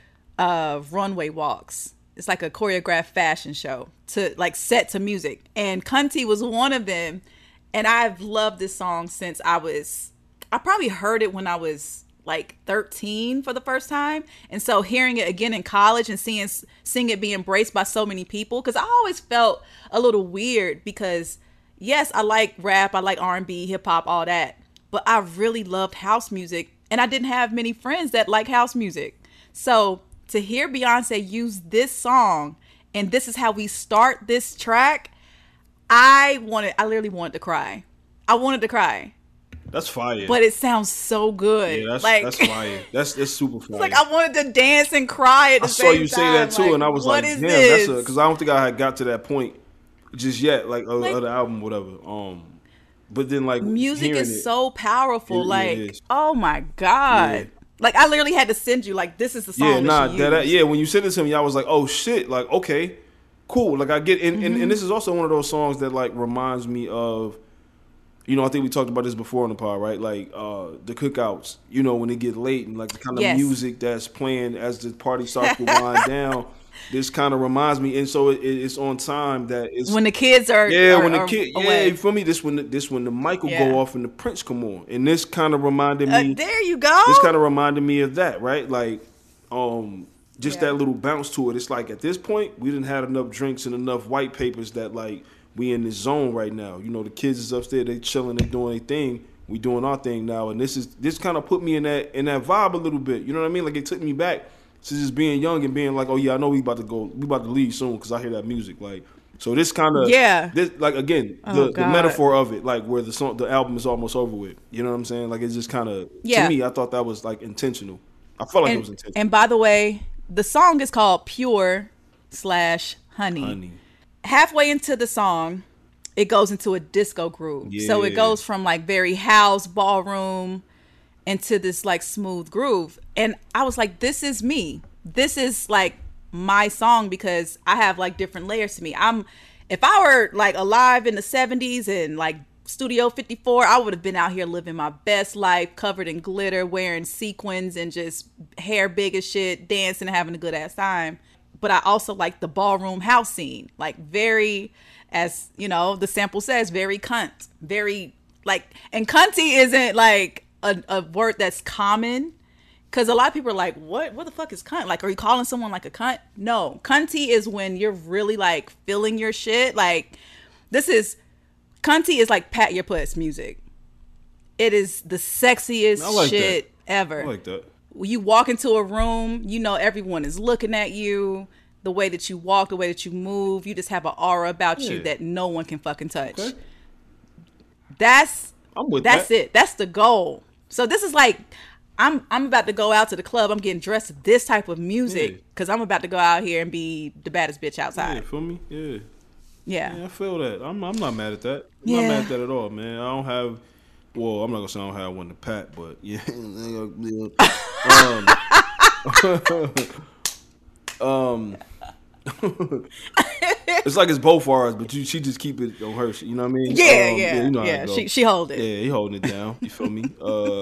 uh runway walks. It's like a choreographed fashion show to like set to music, and Cunty was one of them. And I've loved this song since I was I probably heard it when I was like thirteen for the first time, and so hearing it again in college and seeing seeing it be embraced by so many people, because I always felt a little weird because yes, I like rap, I like R and B, hip hop, all that, but I really loved house music, and I didn't have many friends that like house music. So to hear Beyonce use this song, and this is how we start this track, I wanted, I literally wanted to cry. I wanted to cry, That's fire. but it sounds so good. yeah, that's like, that's fire. That's that's super fire. it's like I wanted to dance and cry at the I same time. saw you say that too, Like, and I was what like, is damn, this? that's a because I don't think I had got to that point just yet, like, of, Like- of the album, whatever. Um, but then like Music hearing is it, so powerful. It- like, it is. oh my God. Yeah. Like, I literally had to send you, like, this is the song yeah, that nah, she that, used. yeah. When you said it to me, I was like, oh shit, like okay, cool. Like I get, and, and, Mm-hmm. and this is also one of those songs that like reminds me of. You know, I think we talked about this before on the pod, right? Like uh, the cookouts, you know, when it get late and like the kind of Yes. music that's playing as the party starts to wind down. This kind of reminds me, and so it, it's on time that it's When the kids are yeah, are- when the are kid, yeah, away. you feel me? This when the, this when the mic will Yeah. go off and the Prince come on, and this kind of reminded Uh, me. there you go. This kind of reminded me of that, right? Like, um, just Yeah. that little bounce to it. It's like at this point, we didn't have enough drinks and enough white papers that like we in this zone right now. You know, the kids is upstairs, they chilling, they doing their thing. We doing our thing now, and this is this kind of put me in that in that vibe a little bit. You know what I mean? Like it took me back, to just being young and being like, oh yeah, I know we about to go, we about to leave soon because I hear that music. Like, so this kind of yeah, this like again oh, the, the metaphor of it, like where the song, the album is almost over with. You know what I'm saying? Like it's just kind of yeah. to me, I thought that was like intentional. I felt like and, it was intentional. And by the way, the song is called Pure slash Honey. Honey. Halfway into the song, it goes into a disco groove. Yeah. So it goes from like very house ballroom into this like smooth groove. And I was like, this is me. This is like my song because I have like different layers to me. I'm if I were like alive in the seventies and like Studio fifty-four, I would have been out here living my best life, covered in glitter, wearing sequins and just hair big as shit, dancing and having a good ass time. But I also like the ballroom house scene, like very, as you know, the sample says, very cunt, very like, and cunty isn't like a, a word that's common. Because a lot of people are like, what What the fuck is cunt? Like, are you calling someone like a cunt? No. Cunty is when you're really, like, feeling your shit. Like, this is... Cunty is like pat your puss music. It is the sexiest like shit that. ever. I like that. You walk into a room, you know everyone is looking at you. The way that you walk, the way that you move. You just have an aura about yeah. you that no one can fucking touch. Okay. That's... I'm with that's that. it. That's the goal. So this is like... I'm I'm about to go out to the club. I'm getting dressed to this type of music because yeah. I'm about to go out here and be the baddest bitch outside. Yeah, feel me? Yeah. Yeah. yeah. I feel that. I'm I'm not mad at that. I'm yeah. not mad at that at all, man. I don't have, well, I'm not going to say I don't have one to pat, but yeah. um, um it's like it's both ours, but you, she just keep it on her. You know what I mean? Yeah, um, yeah, yeah. You know yeah. She she hold it. Yeah, he holding it down. You feel me?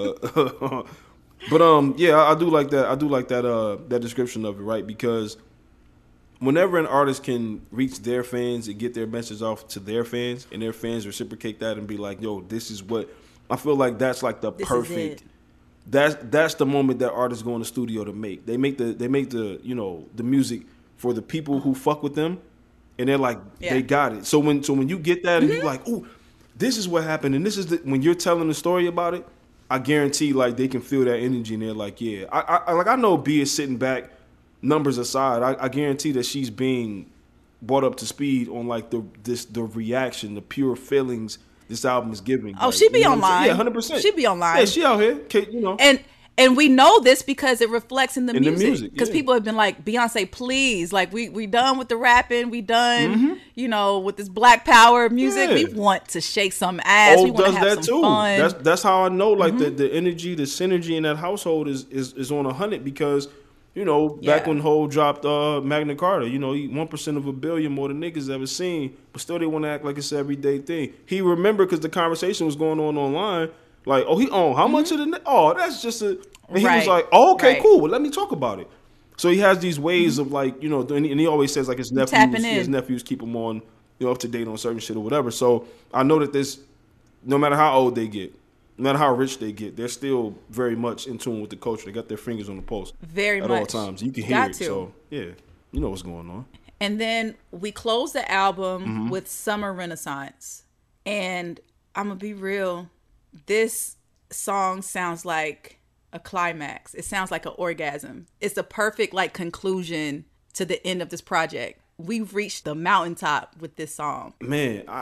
Uh, but um, yeah, I, I do like that. I do like that. Uh, that description of it, right? Because whenever an artist can reach their fans and get their message off to their fans, and their fans reciprocate that and be like, "Yo, this is what," I feel like that's like the this perfect. That's that's the moment that artists go in the studio to make. They make the they make the you know the music for the people who fuck with them, and they're like yeah. they got it. So when so when you get that mm-hmm. and you're like, "Ooh, this is what happened," and this is the, when you're telling the story about it, I guarantee like they can feel that energy and they're like, "Yeah." I, I like I know B is sitting back, numbers aside. I, I guarantee that she's being brought up to speed on like the this the reaction, the pure feelings this album is giving. Oh, like, she be you know online. Yeah, one hundred percent. She be online. Yeah, she out here. You know. And and we know this because it reflects in the in music. Because yeah. people have been like, Beyonce, please, like we we done with the rapping, we done, mm-hmm. you know, with this Black Power music. Yeah. We want to shake some ass. Oh, we want to have that some too. fun. That's that's how I know like mm-hmm. the, the energy, the synergy in that household is is, is on a hundred because you know back yeah. when Hov dropped uh, Magna Carta, you know, one percent of a billion more than niggas ever seen, but still they want to act like it's an everyday thing. He remembered because the conversation was going on online. Like, oh, he owned how mm-hmm. much of the? Oh, that's just a. And he right. was like, oh, okay, right. cool. Well, let me talk about it. So he has these ways mm-hmm. of like, you know, and he, and he always says like his nephews, his nephews keep him on, you know, up to date on certain shit or whatever. So I know that this, no matter how old they get, no matter how rich they get, they're still very much in tune with the culture. They got their fingers on the pulse very at much. all times. You can hear got it. To. So yeah, you know what's going on. And then we close the album mm-hmm. with Summer Renaissance. And I'm going to be real. This song sounds like a climax. It sounds like an orgasm. It's the perfect like conclusion to the end of this project. We've reached the mountaintop with this song. Man, I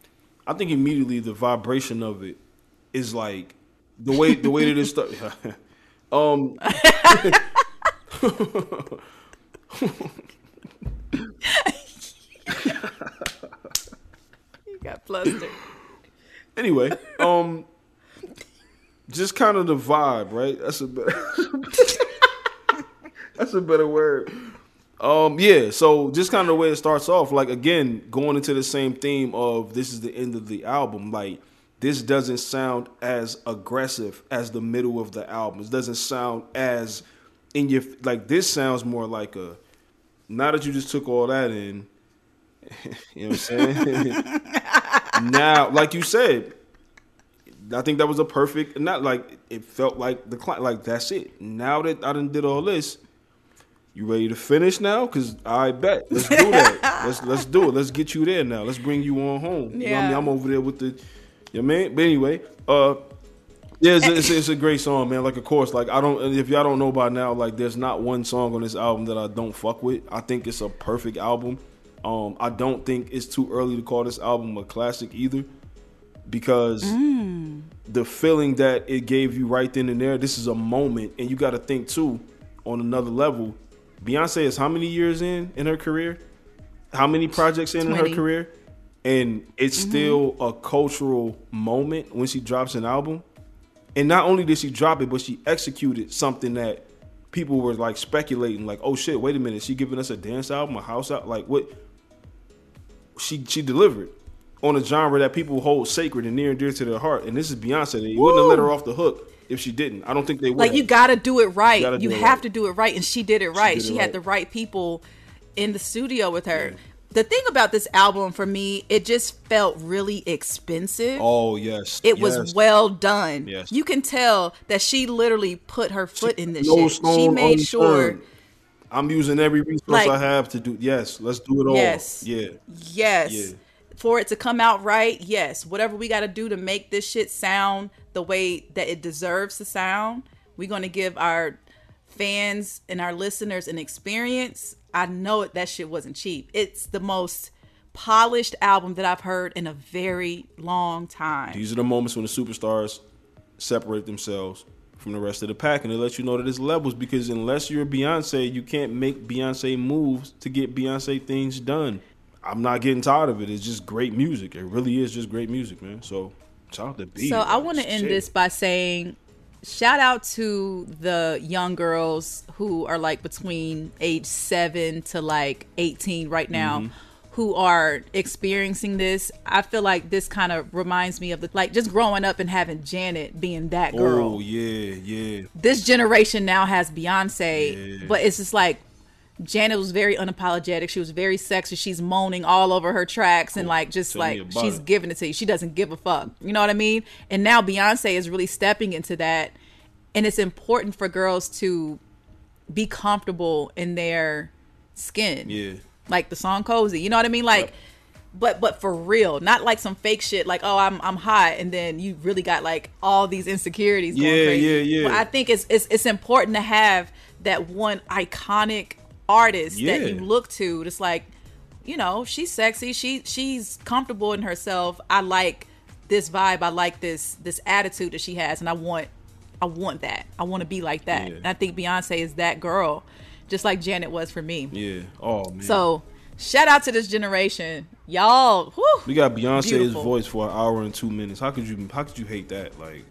I think immediately the vibration of it is like the way the way that it starts. um You got flustered. Anyway, um just kind of the vibe, right? That's a better That's a better word. Um, yeah, so just kind of the way it starts off, like again, going into the same theme of this is the end of the album. Like this doesn't sound as aggressive as the middle of the album. It doesn't sound as in your like this sounds more like a now that you just took all that in, you know what I'm saying? Now, like you said, I think that was a perfect, not like it felt like the client, like that's it. Now that I done did all this, you ready to finish now? Cause I bet let's do that. let's let's do it. Let's get you there now. Let's bring you on home. Yeah. You know what I mean? I'm over there with the, you know what I mean? But anyway, uh, Yeah, it's a, it's, a, it's a great song, man. Like, of course, like I don't. If y'all don't know by now, like, there's not one song on this album that I don't fuck with. I think it's a perfect album. Um, I don't think it's too early to call this album a classic either, because mm. the feeling that it gave you right then and there. This is a moment, and you got to think too, on another level. Beyonce is how many years in in her career? How many projects in, in her career? And it's mm-hmm. still a cultural moment when she drops an album. And not only did she drop it, but she executed something that people were like speculating, like, oh shit, wait a minute, she giving us a dance album, a house album, like what? She she delivered on a genre that people hold sacred and near and dear to their heart. And this is Beyonce. They wouldn't have let her off the hook if she didn't. I don't think they would. Like, have. you gotta do it right. You, you have right. to do it right, and she did it right. She, did it she had right. the right people in the studio with her. Yeah. The thing about this album for me, it just felt really expensive. Oh, yes. It yes. was well done. Yes. You can tell that she literally put her foot she, in this no shit. She made sure. I'm using every resource like, I have to do. Yes, let's do it all. Yes. Yeah. Yes. Yeah. For it to come out right, yes. Whatever we got to do to make this shit sound the way that it deserves to sound, we're going to give our fans and our listeners an experience. I know it, that shit wasn't cheap. It's the most polished album that I've heard in a very long time. These are the moments when the superstars separate themselves from the rest of the pack, and they let you know that it's levels, because unless you're Beyonce, you can't make Beyonce moves to get Beyonce things done. I'm not getting tired of it. It's just great music. It really is just great music, man. So shout out to B. So I want to end this by saying, shout out to the young girls who are like between age seven to like eighteen right now, mm-hmm. who are experiencing this. I feel like this kind of reminds me of the, like, just growing up and having Janet being that girl. Oh, yeah, yeah. This generation now has Beyonce, yeah. but it's just like, Janet was very unapologetic. She was very sexy. She's moaning all over her tracks and like just Tell like she's it. giving it to you. She doesn't give a fuck. You know what I mean? And now Beyonce is really stepping into that. And it's important for girls to be comfortable in their skin. Yeah. Like the song Cozy. You know what I mean? Like, yep. but but for real. Not like some fake shit like, oh, I'm I'm hot, and then you really got like all these insecurities going yeah, crazy. Yeah, yeah, yeah. I think it's, it's it's important to have that one iconic artist yeah. that you look to. It's like, you know, she's sexy, she she's comfortable in herself. I like this vibe, I like this this attitude that she has, and I want I want that. I want to be like that. Yeah. And I think Beyonce is that girl, just like Janet was for me. Yeah. Oh man. So shout out to this generation, y'all. Whew, we got Beyonce's beautiful. voice for an hour and two minutes. How could you? How could you hate that? Like.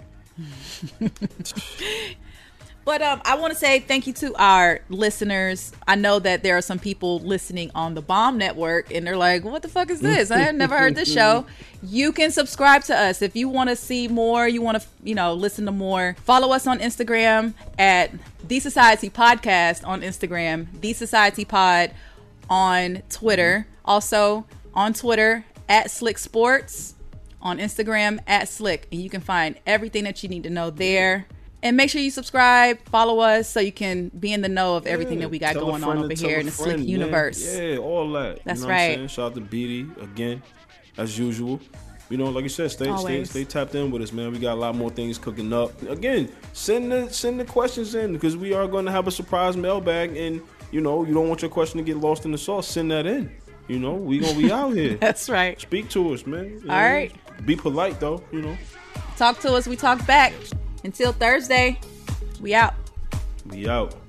But um, I want to say thank you to our listeners. I know that there are some people listening on the Bomb Network, and they're like, what the fuck is this? I had never heard this show. You can subscribe to us. If you want to see more, you want to, you know, listen to more, follow us on Instagram at The Society Podcast on Instagram, The Society Pod on Twitter. Also on Twitter at Slick Sports, on Instagram at Slick. And you can find everything that you need to know there. And make sure you subscribe, follow us, so you can be in the know of everything yeah, that we got going on over here in the friend, Slick man. universe. Yeah, all that. That's you know right. What I'm Shout out to B D again, as usual. You know, like you said, stay, stay, stay tapped in with us, man. We got a lot more things cooking up. Again, send the send the questions in, because we are going to have a surprise mailbag, and you know, you don't want your question to get lost in the sauce. Send that in. You know, we gonna be out here. That's right. Speak to us, man. You all know? right. Be polite though. You know. Talk to us. We talk back. Until Thursday, we out. We out.